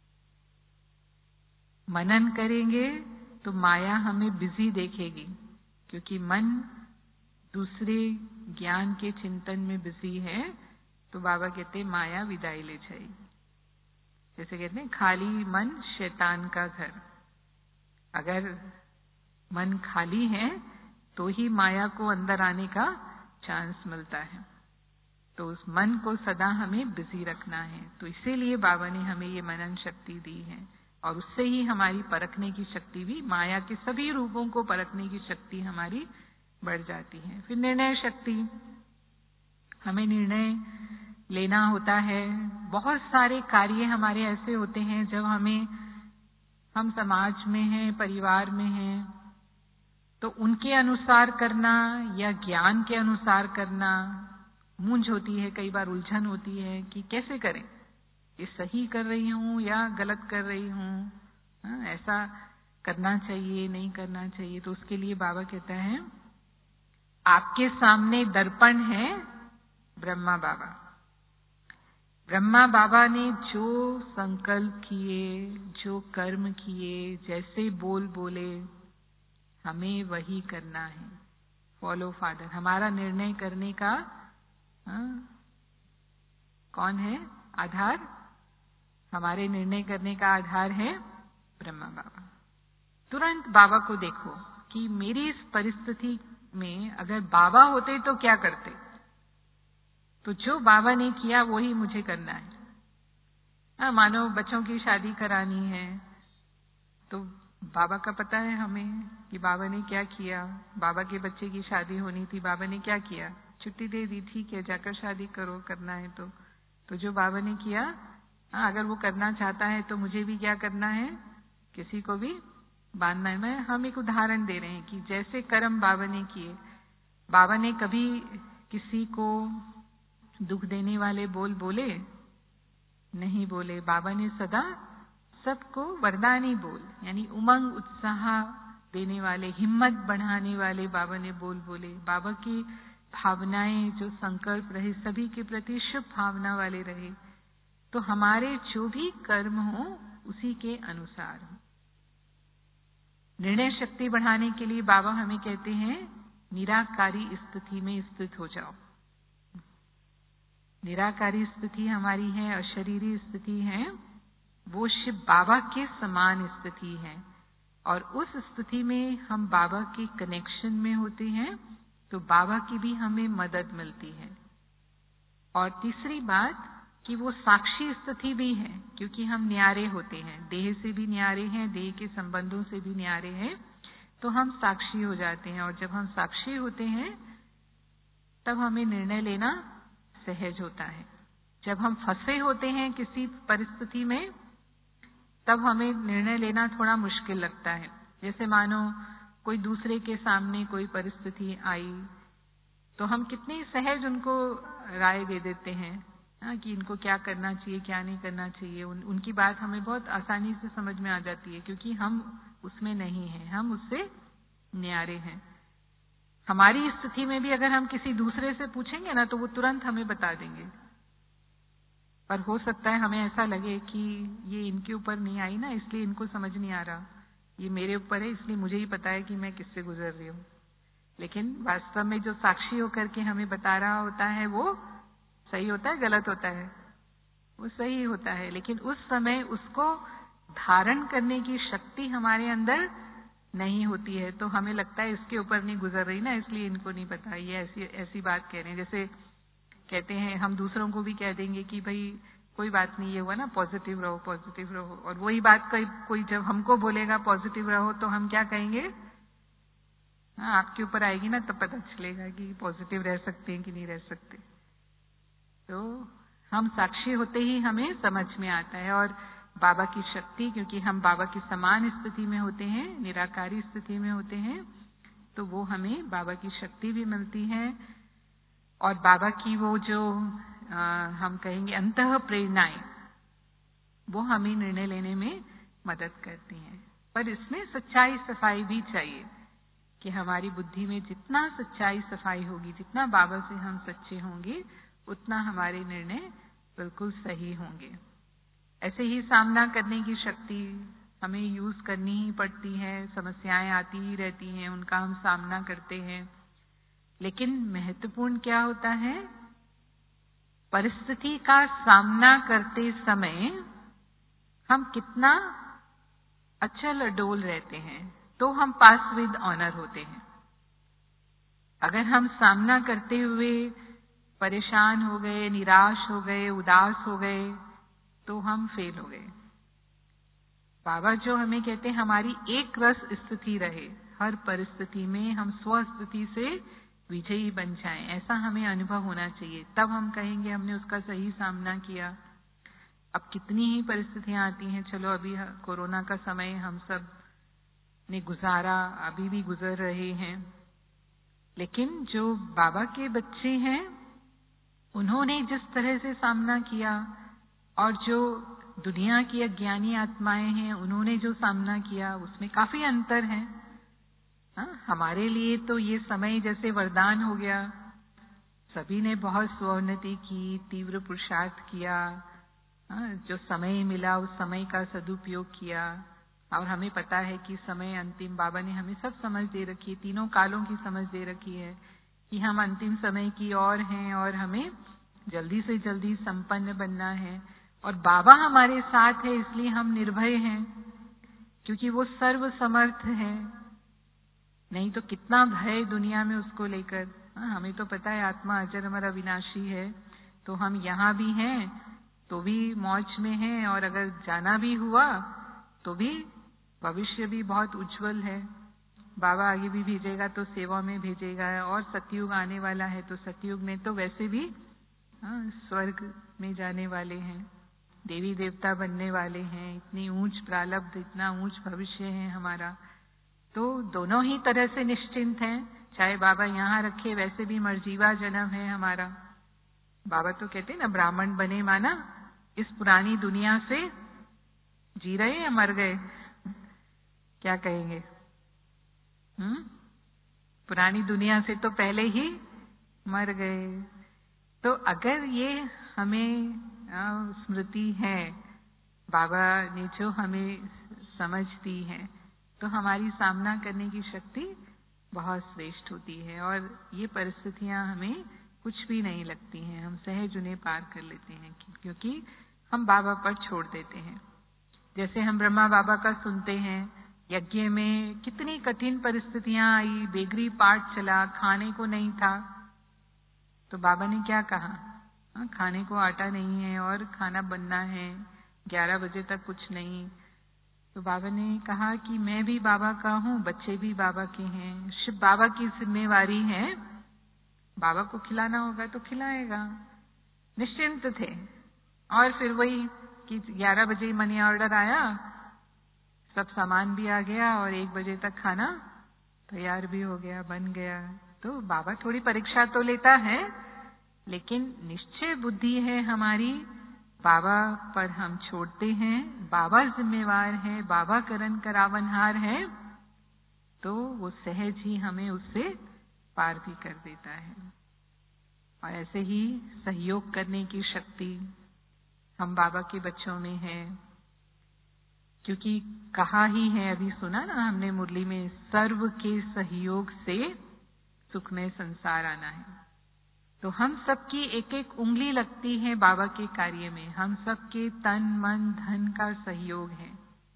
मनन करेंगे तो माया हमें बिजी देखेगी, क्योंकि मन दूसरे ज्ञान के चिंतन में बिजी है। तो बाबा कहते माया विदाई ले जाएगी। जैसे कहते हैं खाली मन शैतान का घर। अगर मन खाली है तो ही माया को अंदर आने का चांस मिलता है। तो उस मन को सदा हमें बिजी रखना है। तो इसीलिए बाबा ने हमें ये मनन शक्ति दी है, और उससे ही हमारी परखने की शक्ति भी, माया के सभी रूपों को परखने की शक्ति हमारी बढ़ जाती है। फिर निर्णय शक्ति, हमें निर्णय लेना होता है। बहुत सारे कार्य हमारे ऐसे होते हैं जब हम समाज में हैं, परिवार में हैं, तो उनके अनुसार करना या ज्ञान के अनुसार करना, मूंझ होती है, कई बार उलझन होती है कि कैसे करें, ये सही कर रही हूँ या गलत कर रही हूँ, ऐसा करना चाहिए नहीं करना चाहिए। तो उसके लिए बाबा कहता है आपके सामने दर्पण है ब्रह्मा बाबा। ब्रह्मा बाबा ने जो संकल्प किए, जो कर्म किए, जैसे बोल बोले, हमें वही करना है। Follow father. हमारा निर्णय करने का कौन है आधार? हमारे निर्णय करने का आधार है ब्रह्मा बाबा। तुरंत बाबा को देखो कि मेरी इस परिस्थिति में अगर बाबा होते तो क्या करते। तो जो बाबा ने किया वही मुझे करना है। मानो बच्चों की शादी करानी है तो बाबा का पता है हमें कि बाबा ने क्या किया। बाबा के बच्चे की शादी होनी थी, बाबा ने क्या किया? छुट्टी दे दी, ठीक है जाकर शादी करो, करना है तो जो बाबा ने किया, अगर वो करना चाहता है तो मुझे भी क्या करना है? किसी को भी बांधना है। हम एक उदाहरण दे रहे हैं कि जैसे कर्म बाबा ने किए, बाबा ने कभी किसी को दुख देने वाले बोल बोले नहीं बोले। बाबा ने सदा सबको वरदानी बोल, यानी उमंग उत्साह देने वाले, हिम्मत बढ़ाने वाले बाबा ने बोल बोले। बाबा की भावनाएं जो संकल्प रहे सभी के प्रति शुभ भावना वाले रहे। तो हमारे जो भी कर्म हो उसी के अनुसार हो। निर्णय शक्ति बढ़ाने के लिए बाबा हमें कहते हैं निराकारी स्थिति में स्थित हो जाओ। निराकारी स्थिति हमारी है, अशरीरी स्थिति है, वो शिव बाबा के समान स्थिति है। और उस स्थिति में हम बाबा के कनेक्शन में होते हैं तो बाबा की भी हमें मदद मिलती है। और तीसरी बात कि वो साक्षी स्थिति भी है, क्योंकि हम न्यारे होते हैं, देह से भी न्यारे हैं, देह के संबंधों से भी न्यारे हैं, तो हम साक्षी हो जाते हैं। और जब हम साक्षी होते हैं तब हमें निर्णय लेना सहज होता है। जब हम फंसे होते हैं किसी परिस्थिति में तब हमें निर्णय लेना थोड़ा मुश्किल लगता है। जैसे मानो कोई दूसरे के सामने कोई परिस्थिति आई तो हम कितनी सहज उनको राय दे देते हैं कि इनको क्या करना चाहिए क्या नहीं करना चाहिए। उनकी बात हमें बहुत आसानी से समझ में आ जाती है, क्योंकि हम उसमें नहीं हैं, हम उससे न्यारे हैं। हमारी स्थिति में भी अगर हम किसी दूसरे से पूछेंगे ना तो वो तुरंत हमें बता देंगे। पर हो सकता है हमें ऐसा लगे कि ये इनके ऊपर नहीं आई ना, इसलिए इनको समझ नहीं आ रहा, ये मेरे ऊपर है इसलिए मुझे ही पता है कि मैं किससे गुजर रही हूँ। लेकिन वास्तव में जो साक्षी होकर के हमें बता रहा होता है वो सही होता है, गलत होता है? वो सही होता है। लेकिन उस समय उसको धारण करने की शक्ति हमारे अंदर नहीं होती है, तो हमें लगता है इसके ऊपर नहीं गुजर रही ना, इसलिए इनको नहीं पता, ये ऐसी बात कह रहे हैं। जैसे कहते हैं हम दूसरों को भी कह देंगे कि भाई कोई बात नहीं, ये हुआ ना, पॉजिटिव रहो पॉजिटिव रहो। और वही बात कोई जब हमको बोलेगा पॉजिटिव रहो तो हम क्या कहेंगे? हाँ, आपके ऊपर आएगी ना तब पता चलेगा कि पॉजिटिव रह सकते हैं कि नहीं रह सकते। तो हम साक्षी होते ही हमें समझ में आता है। और बाबा की शक्ति, क्योंकि हम बाबा की समान स्थिति में होते हैं, निराकारी स्थिति में होते हैं, तो वो हमें बाबा की शक्ति भी मिलती है। और बाबा की वो जो हम कहेंगे अंतः प्रेरणाएं, वो हमें निर्णय लेने में मदद करती हैं। पर इसमें सच्चाई सफाई भी चाहिए कि हमारी बुद्धि में जितना सच्चाई सफाई होगी, जितना बाबा से हम सच्चे होंगे, उतना हमारे निर्णय बिल्कुल सही होंगे। ऐसे ही सामना करने की शक्ति हमें यूज करनी ही पड़ती है। समस्याएं आती ही रहती हैं, उनका हम सामना करते हैं। लेकिन महत्वपूर्ण क्या होता है? परिस्थिति का सामना करते समय हम कितना अचल अडोल रहते हैं, तो हम पास विद ऑनर होते हैं। अगर हम सामना करते हुए परेशान हो गए, निराश हो गए, उदास हो गए, तो हम फेल हो गए। बाबा जो हमें कहते हैं हमारी एक रस स्थिति रहे, हर परिस्थिति में हम स्वस्थिति से विजयी बन जाएं, ऐसा हमें अनुभव होना चाहिए। तब हम कहेंगे हमने उसका सही सामना किया। अब कितनी ही परिस्थितियां आती हैं, चलो अभी कोरोना का समय हम सब ने गुजारा, अभी भी गुजर रहे हैं, लेकिन जो बाबा के बच्चे हैं उन्होंने जिस तरह से सामना किया और जो दुनिया की अज्ञानी आत्माएं हैं उन्होंने जो सामना किया उसमें काफी अंतर है। हमारे लिए तो ये समय जैसे वरदान हो गया, सभी ने बहुत स्वोन्नति की, तीव्र पुरुषार्थ किया, जो समय मिला उस समय का सदुपयोग किया। और हमें पता है कि समय अंतिम, बाबा ने हमें सब समझ दे रखी है, तीनों कालों की समझ दे रखी है कि हम अंतिम समय की ओर हैं और हमें जल्दी से जल्दी संपन्न बनना है। और बाबा हमारे साथ है इसलिए हम निर्भय हैं, क्योंकि वो सर्व समर्थ है। नहीं तो कितना भय दुनिया में उसको लेकर। हमें तो पता है आत्मा अजर अमर अविनाशी है, तो हम यहाँ भी हैं तो भी मौज में हैं, और अगर जाना भी हुआ तो भी भविष्य भी बहुत उज्जवल है। बाबा आगे भी भेजेगा तो सेवा में भेजेगा, और सतयुग आने वाला है तो सतयुग में तो वैसे भी स्वर्ग में जाने वाले हैं, देवी देवता बनने वाले हैं। इतनी ऊंच प्रारब्ध, इतना ऊंच भविष्य है हमारा, तो दोनों ही तरह से निश्चिंत हैं। चाहे बाबा यहाँ रखे, वैसे भी मर्जीवा जन्म है हमारा। बाबा तो कहते हैं ना, ब्राह्मण बने माना इस पुरानी दुनिया से जी रहे या मर गए, क्या कहेंगे? पुरानी दुनिया से तो पहले ही मर गए। तो अगर ये हमें स्मृति है, बाबा ने जो हमें समझ दी है, तो हमारी सामना करने की शक्ति बहुत श्रेष्ठ होती है, और ये परिस्थितियां हमें कुछ भी नहीं लगती हैं। हम सहज उन्हें पार कर लेते हैं, क्योंकि हम बाबा पर छोड़ देते हैं। जैसे हम ब्रह्मा बाबा का सुनते हैं, यज्ञ में कितनी कठिन परिस्थितियां आई, बेगरी पाठ चला, खाने को नहीं था, तो बाबा ने क्या कहा? खाने को आटा नहीं है और खाना बनना है, 11 बजे तक कुछ नहीं। तो बाबा ने कहा कि मैं भी बाबा का हूँ, बच्चे भी बाबा के हैं, शिव बाबा की जिम्मेवारी है, बाबा को खिलाना होगा तो खिलाएगा। निश्चिंत थे। और फिर वही कि 11 बजे मनी ऑर्डर आया, सब सामान भी आ गया और 1 बजे तक खाना तैयार भी हो गया, बन गया। तो बाबा थोड़ी परीक्षा तो लेता है, लेकिन निश्चय बुद्धि है हमारी, बाबा पर हम छोड़ते हैं, बाबा जिम्मेवार है, बाबा करन करावनहार है, तो वो सहज ही हमें उससे पार भी कर देता है। और ऐसे ही सहयोग करने की शक्ति हम बाबा के बच्चों में है, क्योंकि कहा ही है, अभी सुना ना हमने मुरली में, सर्व के सहयोग से सुखमय संसार आना है। तो हम सबकी एक एक उंगली लगती है बाबा के कार्य में, हम सबके तन मन धन का सहयोग है।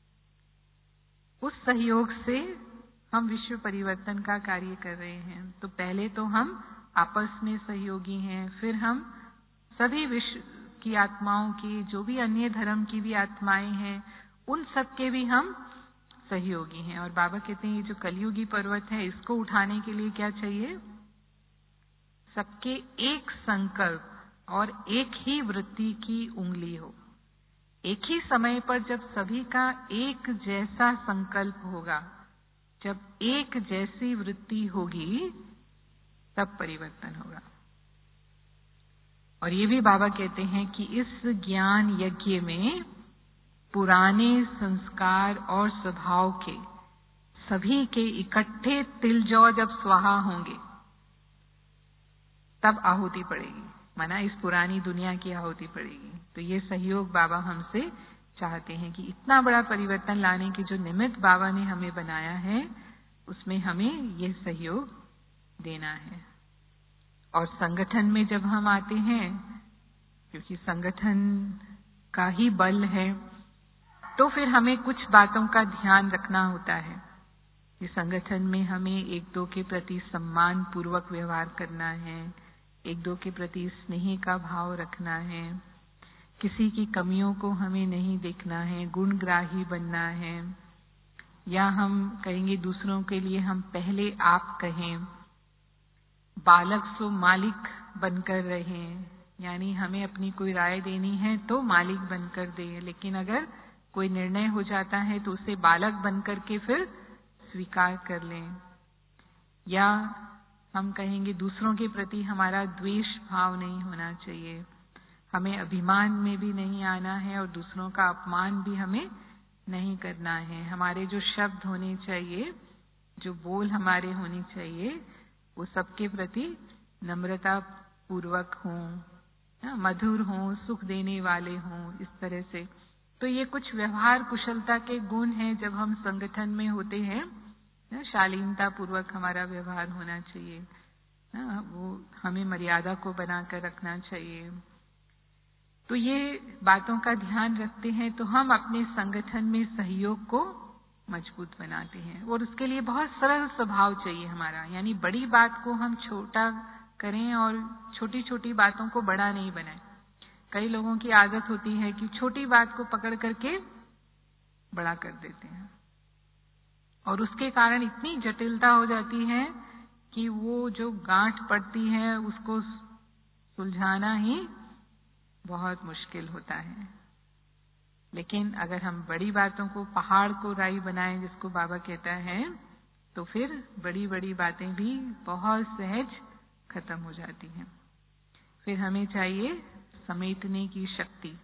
उस सहयोग से हम विश्व परिवर्तन का कार्य कर रहे हैं। तो पहले तो हम आपस में सहयोगी हैं, फिर हम सभी विश्व की आत्माओं की, जो भी अन्य धर्म की भी आत्माएं हैं, उन सब के भी हम सहयोगी हैं। और बाबा कहते हैं ये जो कलयुगी पर्वत है, इसको उठाने के लिए क्या चाहिए? सबके एक संकल्प और एक ही वृत्ति की उंगली हो। एक ही समय पर जब सभी का एक जैसा संकल्प होगा, जब एक जैसी वृत्ति होगी, तब परिवर्तन होगा। और ये भी बाबा कहते हैं कि इस ज्ञान यज्ञ में पुराने संस्कार और स्वभाव के सभी के इकट्ठे तिलजौ जब स्वाहा होंगे, तब आहुति पड़ेगी, माना इस पुरानी दुनिया की आहुति पड़ेगी। तो ये सहयोग बाबा हमसे चाहते हैं कि इतना बड़ा परिवर्तन लाने की जो निमित्त बाबा ने हमें बनाया है, उसमें हमें ये सहयोग देना है। और संगठन में जब हम आते हैं, क्योंकि संगठन का ही बल है, तो फिर हमें कुछ बातों का ध्यान रखना होता है कि संगठन में हमें एक दो के प्रति सम्मान पूर्वक व्यवहार करना है, एक दो के प्रति स्नेह का भाव रखना है, किसी की कमियों को हमें नहीं देखना है, गुणग्राही बनना है, या हम कहेंगे दूसरों के लिए हम पहले आप कहें, बालक सो मालिक बनकर रहें, यानी हमें अपनी कोई राय देनी है तो मालिक बनकर दे, लेकिन अगर कोई निर्णय हो जाता है तो उसे बालक बनकर के फिर स्वीकार कर लें। या हम कहेंगे दूसरों के प्रति हमारा द्वेष भाव नहीं होना चाहिए, हमें अभिमान में भी नहीं आना है और दूसरों का अपमान भी हमें नहीं करना है। हमारे जो शब्द होने चाहिए, जो बोल हमारे होने चाहिए, वो सबके प्रति नम्रता पूर्वक हों, मधुर हों, सुख देने वाले हों, इस तरह से। तो ये कुछ व्यवहार कुशलता के गुण हैं जब हम संगठन में होते हैं। शालीनता पूर्वक हमारा व्यवहार होना चाहिए, वो हमें मर्यादा को बनाकर रखना चाहिए। तो ये बातों का ध्यान रखते हैं तो हम अपने संगठन में सहयोग को मजबूत बनाते हैं। और उसके लिए बहुत सरल स्वभाव चाहिए हमारा, यानी बड़ी बात को हम छोटा करें और छोटी छोटी बातों को बड़ा नहीं बनाएं। कई लोगों की आदत होती है कि छोटी बात को पकड़ करके बड़ा कर देते हैं और उसके कारण इतनी जटिलता हो जाती है कि वो जो गांठ पड़ती है उसको सुलझाना ही बहुत मुश्किल होता है। लेकिन अगर हम बड़ी बातों को, पहाड़ को राई बनाएं, जिसको बाबा कहता है, तो फिर बड़ी बड़ी बातें भी बहुत सहज खत्म हो जाती हैं। फिर हमें चाहिए समेटने की शक्ति।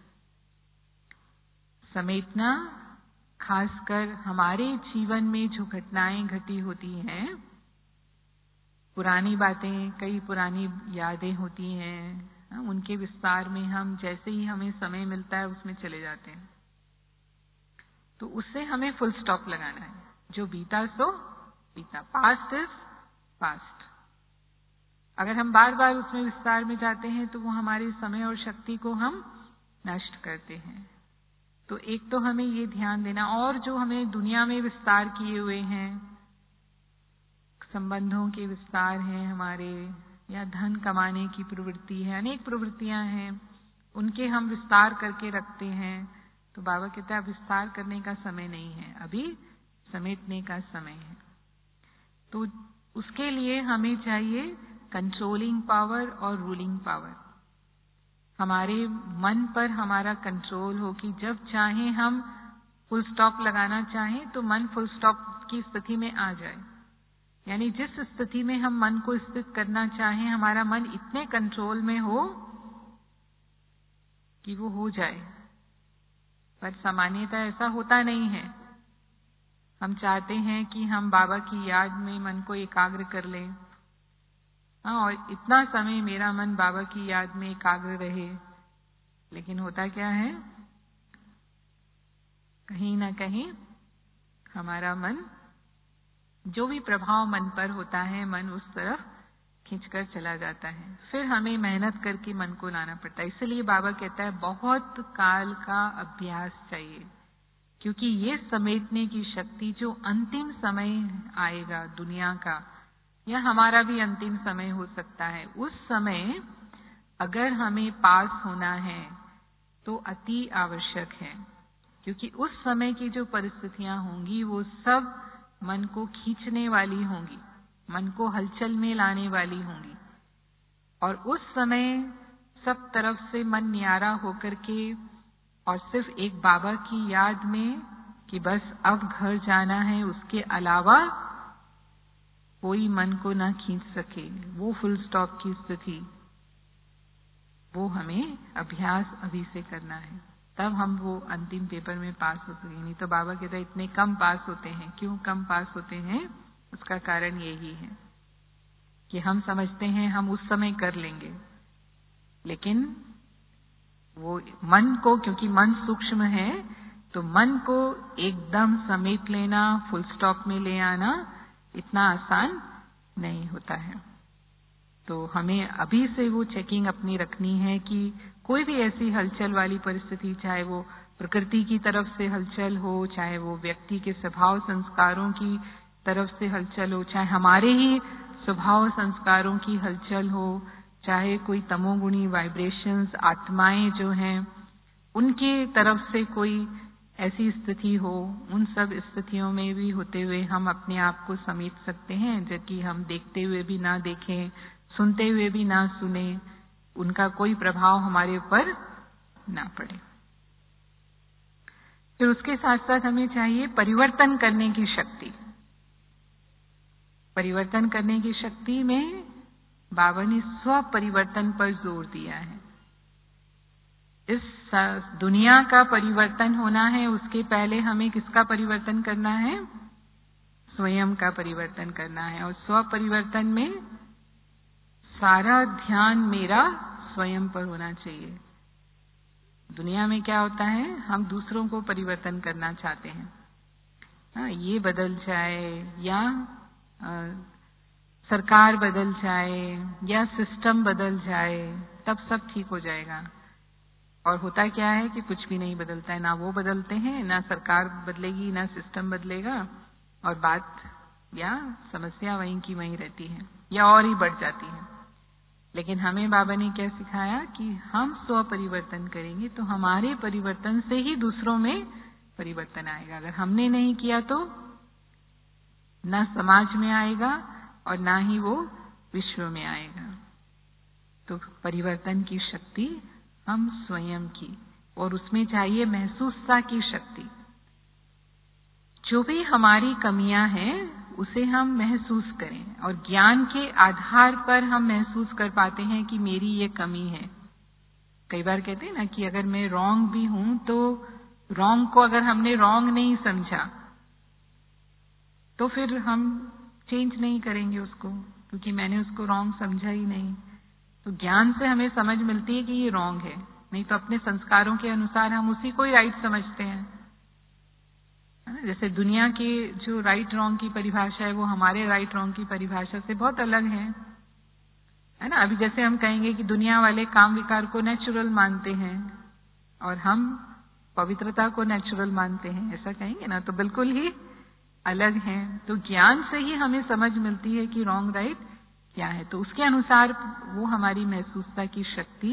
समेटना, खासकर हमारे जीवन में जो घटनाएं घटी होती हैं, पुरानी बातें, कई पुरानी यादें होती हैं, उनके विस्तार में हम जैसे ही हमें समय मिलता है उसमें चले जाते हैं। तो उससे हमें फुल स्टॉप लगाना है। जो बीता सो बीता, पास्ट इज पास्ट। अगर हम बार बार उसमें विस्तार में जाते हैं तो वो हमारे समय और शक्ति को हम नष्ट करते हैं। तो एक तो हमें ये ध्यान देना, और जो हमें दुनिया में विस्तार किए हुए हैं, संबंधों के विस्तार हैं हमारे, या धन कमाने की प्रवृत्ति है, अनेक प्रवृत्तियां हैं, उनके हम विस्तार करके रखते हैं। तो बाबा कहता है विस्तार करने का समय नहीं है, अभी समेटने का समय है। तो उसके लिए हमें चाहिए कंट्रोलिंग पावर और रूलिंग पावर। हमारे मन पर हमारा कंट्रोल हो कि जब चाहें हम फुल स्टॉप लगाना चाहें तो मन फुल स्टॉप की स्थिति में आ जाए। यानी जिस स्थिति में हम मन को स्थित करना चाहें, हमारा मन इतने कंट्रोल में हो कि वो हो जाए। पर सामान्यतः ऐसा होता नहीं है। हम चाहते हैं कि हम बाबा की याद में मन को एकाग्र कर लें, और इतना समय मेरा मन बाबा की याद में एकाग्र रहे। लेकिन होता क्या है, कहीं ना कहीं हमारा मन, जो भी प्रभाव मन पर होता है, मन उस तरफ खींचकर चला जाता है। फिर हमें मेहनत करके मन को लाना पड़ता है। इसलिए बाबा कहता है बहुत काल का अभ्यास चाहिए, क्योंकि ये समेटने की शक्ति, जो अंतिम समय आएगा दुनिया का, या हमारा भी अंतिम समय हो सकता है, उस समय अगर हमें पास होना है तो अति आवश्यक है। क्योंकि उस समय की जो परिस्थितियां होंगी वो सब मन को खींचने वाली होंगी, मन को हलचल में लाने वाली होंगी। और उस समय सब तरफ से मन न्यारा होकर के और सिर्फ एक बाबा की याद में कि बस अब घर जाना है, उसके अलावा कोई मन को ना खींच सके, वो फुल स्टॉप की स्थिति, वो हमें अभ्यास अभी से करना है। तब हम वो अंतिम पेपर में पास हो सकेंगे। नहीं तो बाबा कहता है इतने कम पास होते हैं। क्यों कम पास होते हैं? उसका कारण यही है कि हम समझते हैं हम उस समय कर लेंगे, लेकिन वो मन को, क्योंकि मन सूक्ष्म है, तो मन को एकदम समेट लेना, फुल स्टॉप में ले आना इतना आसान नहीं होता है। तो हमें अभी से वो चेकिंग अपनी रखनी है कि कोई भी ऐसी हलचल वाली परिस्थिति, चाहे वो प्रकृति की तरफ से हलचल हो, चाहे वो व्यक्ति के स्वभाव संस्कारों की तरफ से हलचल हो, चाहे हमारे ही स्वभाव संस्कारों की हलचल हो, चाहे कोई तमोगुणी वाइब्रेशंस, आत्माएं जो हैं उनकी तरफ से कोई ऐसी स्थिति हो, उन सब स्थितियों में भी होते हुए हम अपने आप को समेट सकते हैं, जबकि हम देखते हुए भी ना देखें, सुनते हुए भी ना सुने, उनका कोई प्रभाव हमारे ऊपर ना पड़े। फिर उसके साथ साथ हमें चाहिए परिवर्तन करने की शक्ति। परिवर्तन करने की शक्ति में बाबा ने स्व परिवर्तन पर जोर दिया है। इस दुनिया का परिवर्तन होना है, उसके पहले हमें किसका परिवर्तन करना है? स्वयं का परिवर्तन करना है। और स्व परिवर्तन में सारा ध्यान मेरा स्वयं पर होना चाहिए। दुनिया में क्या होता है, हम दूसरों को परिवर्तन करना चाहते हैं, ये बदल जाए या सरकार बदल जाए या सिस्टम बदल जाए तब सब ठीक हो जाएगा। और होता क्या है कि कुछ भी नहीं बदलता है, ना वो बदलते हैं, ना सरकार बदलेगी, ना सिस्टम बदलेगा, और बात या समस्या वहीं की वहीं रहती है या और ही बढ़ जाती है। लेकिन हमें बाबा ने क्या सिखाया कि हम स्व परिवर्तन करेंगे तो हमारे परिवर्तन से ही दूसरों में परिवर्तन आएगा। अगर हमने नहीं किया तो ना समाज में आएगा और ना ही वो विश्व में आएगा। तो परिवर्तन की शक्ति हम स्वयं की, और उसमें चाहिए महसूसता की शक्ति। जो भी हमारी कमियां हैं उसे हम महसूस करें, और ज्ञान के आधार पर हम महसूस कर पाते हैं कि मेरी ये कमी है। कई बार कहते हैं ना कि अगर मैं रॉन्ग भी हूं तो रॉन्ग को अगर हमने रॉन्ग नहीं समझा तो फिर हम चेंज नहीं करेंगे उसको, क्योंकि मैंने उसको रॉन्ग समझा ही नहीं। तो ज्ञान से हमें समझ मिलती है कि ये रॉन्ग है, नहीं तो अपने संस्कारों के अनुसार हम उसी को ही राइट समझते हैं। जैसे दुनिया की जो राइट रॉन्ग की परिभाषा है वो हमारे राइट रॉन्ग की परिभाषा से बहुत अलग है ना। अभी जैसे हम कहेंगे कि दुनिया वाले काम विकार को नेचुरल मानते हैं और हम पवित्रता को नेचुरल मानते हैं, ऐसा कहेंगे ना, तो बिल्कुल ही अलग हैं। तो ज्ञान से ही हमें समझ मिलती है कि रॉन्ग राइट क्या है, तो उसके अनुसार वो हमारी महसूसता की शक्ति।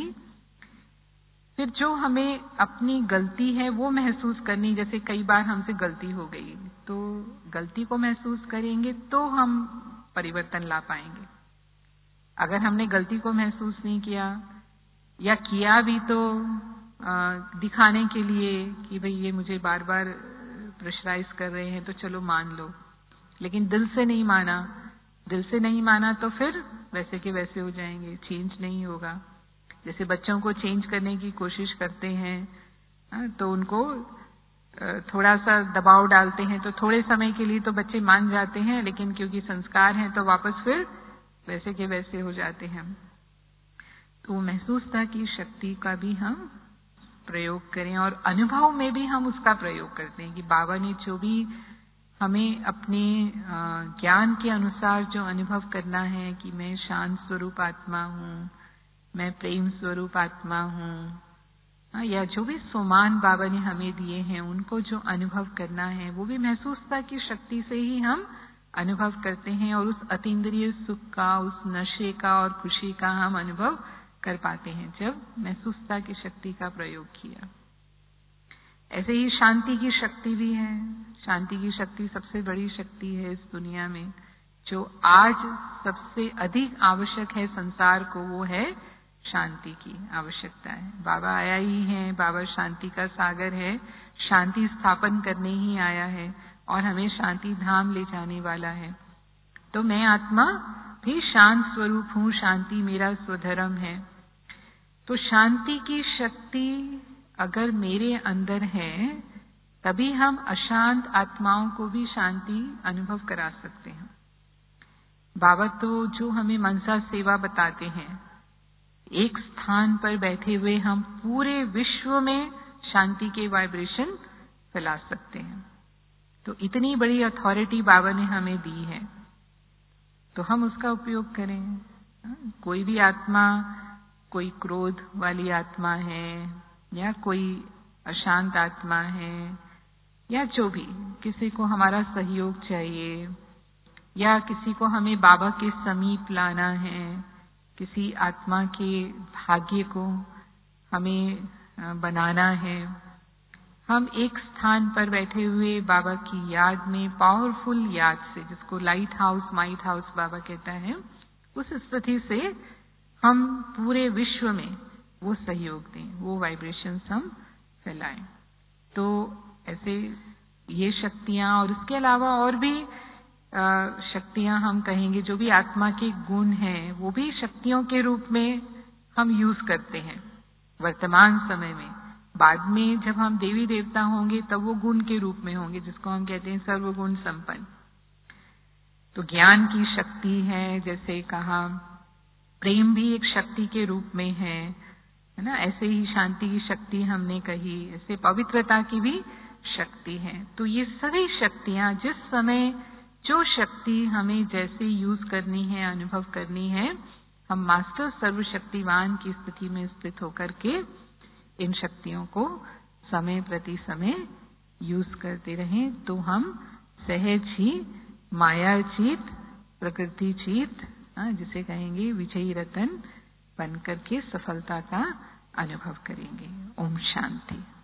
फिर जो हमें अपनी गलती है वो महसूस करनी, जैसे कई बार हमसे गलती हो गई तो गलती को महसूस करेंगे तो हम परिवर्तन ला पाएंगे। अगर हमने गलती को महसूस नहीं किया या किया भी तो दिखाने के लिए कि भाई ये मुझे बार बार प्रेशराइज कर रहे हैं तो चलो मान लो, लेकिन दिल से नहीं माना तो फिर वैसे के वैसे हो जाएंगे, चेंज नहीं होगा। जैसे बच्चों को चेंज करने की कोशिश करते हैं तो उनको थोड़ा सा दबाव डालते हैं तो थोड़े समय के लिए तो बच्चे मान जाते हैं, लेकिन क्योंकि संस्कार हैं तो वापस फिर वैसे के वैसे हो जाते हैं। तो महसूसता की शक्ति का भी हम प्रयोग करें, और अनुभव में भी हम उसका प्रयोग करते हैं कि बाबा ने जो भी हमें अपने ज्ञान के अनुसार जो अनुभव करना है कि मैं शांत स्वरूप आत्मा हूँ, मैं प्रेम स्वरूप आत्मा हूँ, या जो भी सोमान बाबा ने हमें दिए हैं उनको जो अनुभव करना है वो भी महसूसता की शक्ति से ही हम अनुभव करते हैं, और उस अतीन्द्रिय सुख का, उस नशे का और खुशी का हम अनुभव कर पाते हैं जब महसूसता की शक्ति का प्रयोग किया। ऐसे ही शांति की शक्ति भी है। शांति की शक्ति सबसे बड़ी शक्ति है इस दुनिया में, जो आज सबसे अधिक आवश्यक है संसार को, वो है शांति की आवश्यकता है। बाबा आया ही है, बाबा शांति का सागर है, शांति स्थापन करने ही आया है और हमें शांति धाम ले जाने वाला है। तो मैं आत्मा भी शांत स्वरूप हूँ, शांति मेरा स्वधर्म है। तो शांति की शक्ति अगर मेरे अंदर है तभी हम अशांत आत्माओं को भी शांति अनुभव करा सकते हैं। बाबा तो जो हमें मनसा सेवा बताते हैं, एक स्थान पर बैठे हुए हम पूरे विश्व में शांति के वाइब्रेशन फैला सकते हैं। तो इतनी बड़ी अथॉरिटी बाबा ने हमें दी है, तो हम उसका उपयोग करें। कोई भी आत्मा, कोई क्रोध वाली आत्मा है या कोई अशांत आत्मा है, या जो भी, किसी को हमारा सहयोग चाहिए या किसी को हमें बाबा के समीप लाना है, किसी आत्मा के भाग्य को हमें बनाना है, हम एक स्थान पर बैठे हुए बाबा की याद में, पावरफुल याद से, जिसको लाइट हाउस माइट हाउस बाबा कहता है, उस स्थिति से हम पूरे विश्व में वो सहयोग दें, वो वाइब्रेशंस हम फैलाएं। तो ऐसे ये शक्तियां, और इसके अलावा और भी शक्तियां हम कहेंगे, जो भी आत्मा के गुण हैं वो भी शक्तियों के रूप में हम यूज करते हैं। वर्तमान समय में। बाद में जब हम देवी देवता होंगे तब वो गुण के रूप में होंगे, जिसको हम कहते हैं सर्वगुण संपन्न। तो ज्ञान की शक्ति है, जैसे कहा प्रेम भी एक शक्ति के रूप में है ना। ऐसे ही शांति की शक्ति हमने कही, ऐसे पवित्रता की भी शक्ति है। तो ये सभी शक्तियां जिस समय जो शक्ति हमें जैसे यूज करनी है, अनुभव करनी है, हम मास्टर सर्वशक्तिवान की स्थिति में स्थित होकर के इन शक्तियों को समय प्रति समय यूज करते रहें, तो हम सहज ही माया जीत, प्रकृति जीत, जिसे कहेंगे विजयी रतन बन करके सफलता का अनुभव करेंगे। ओम शांति।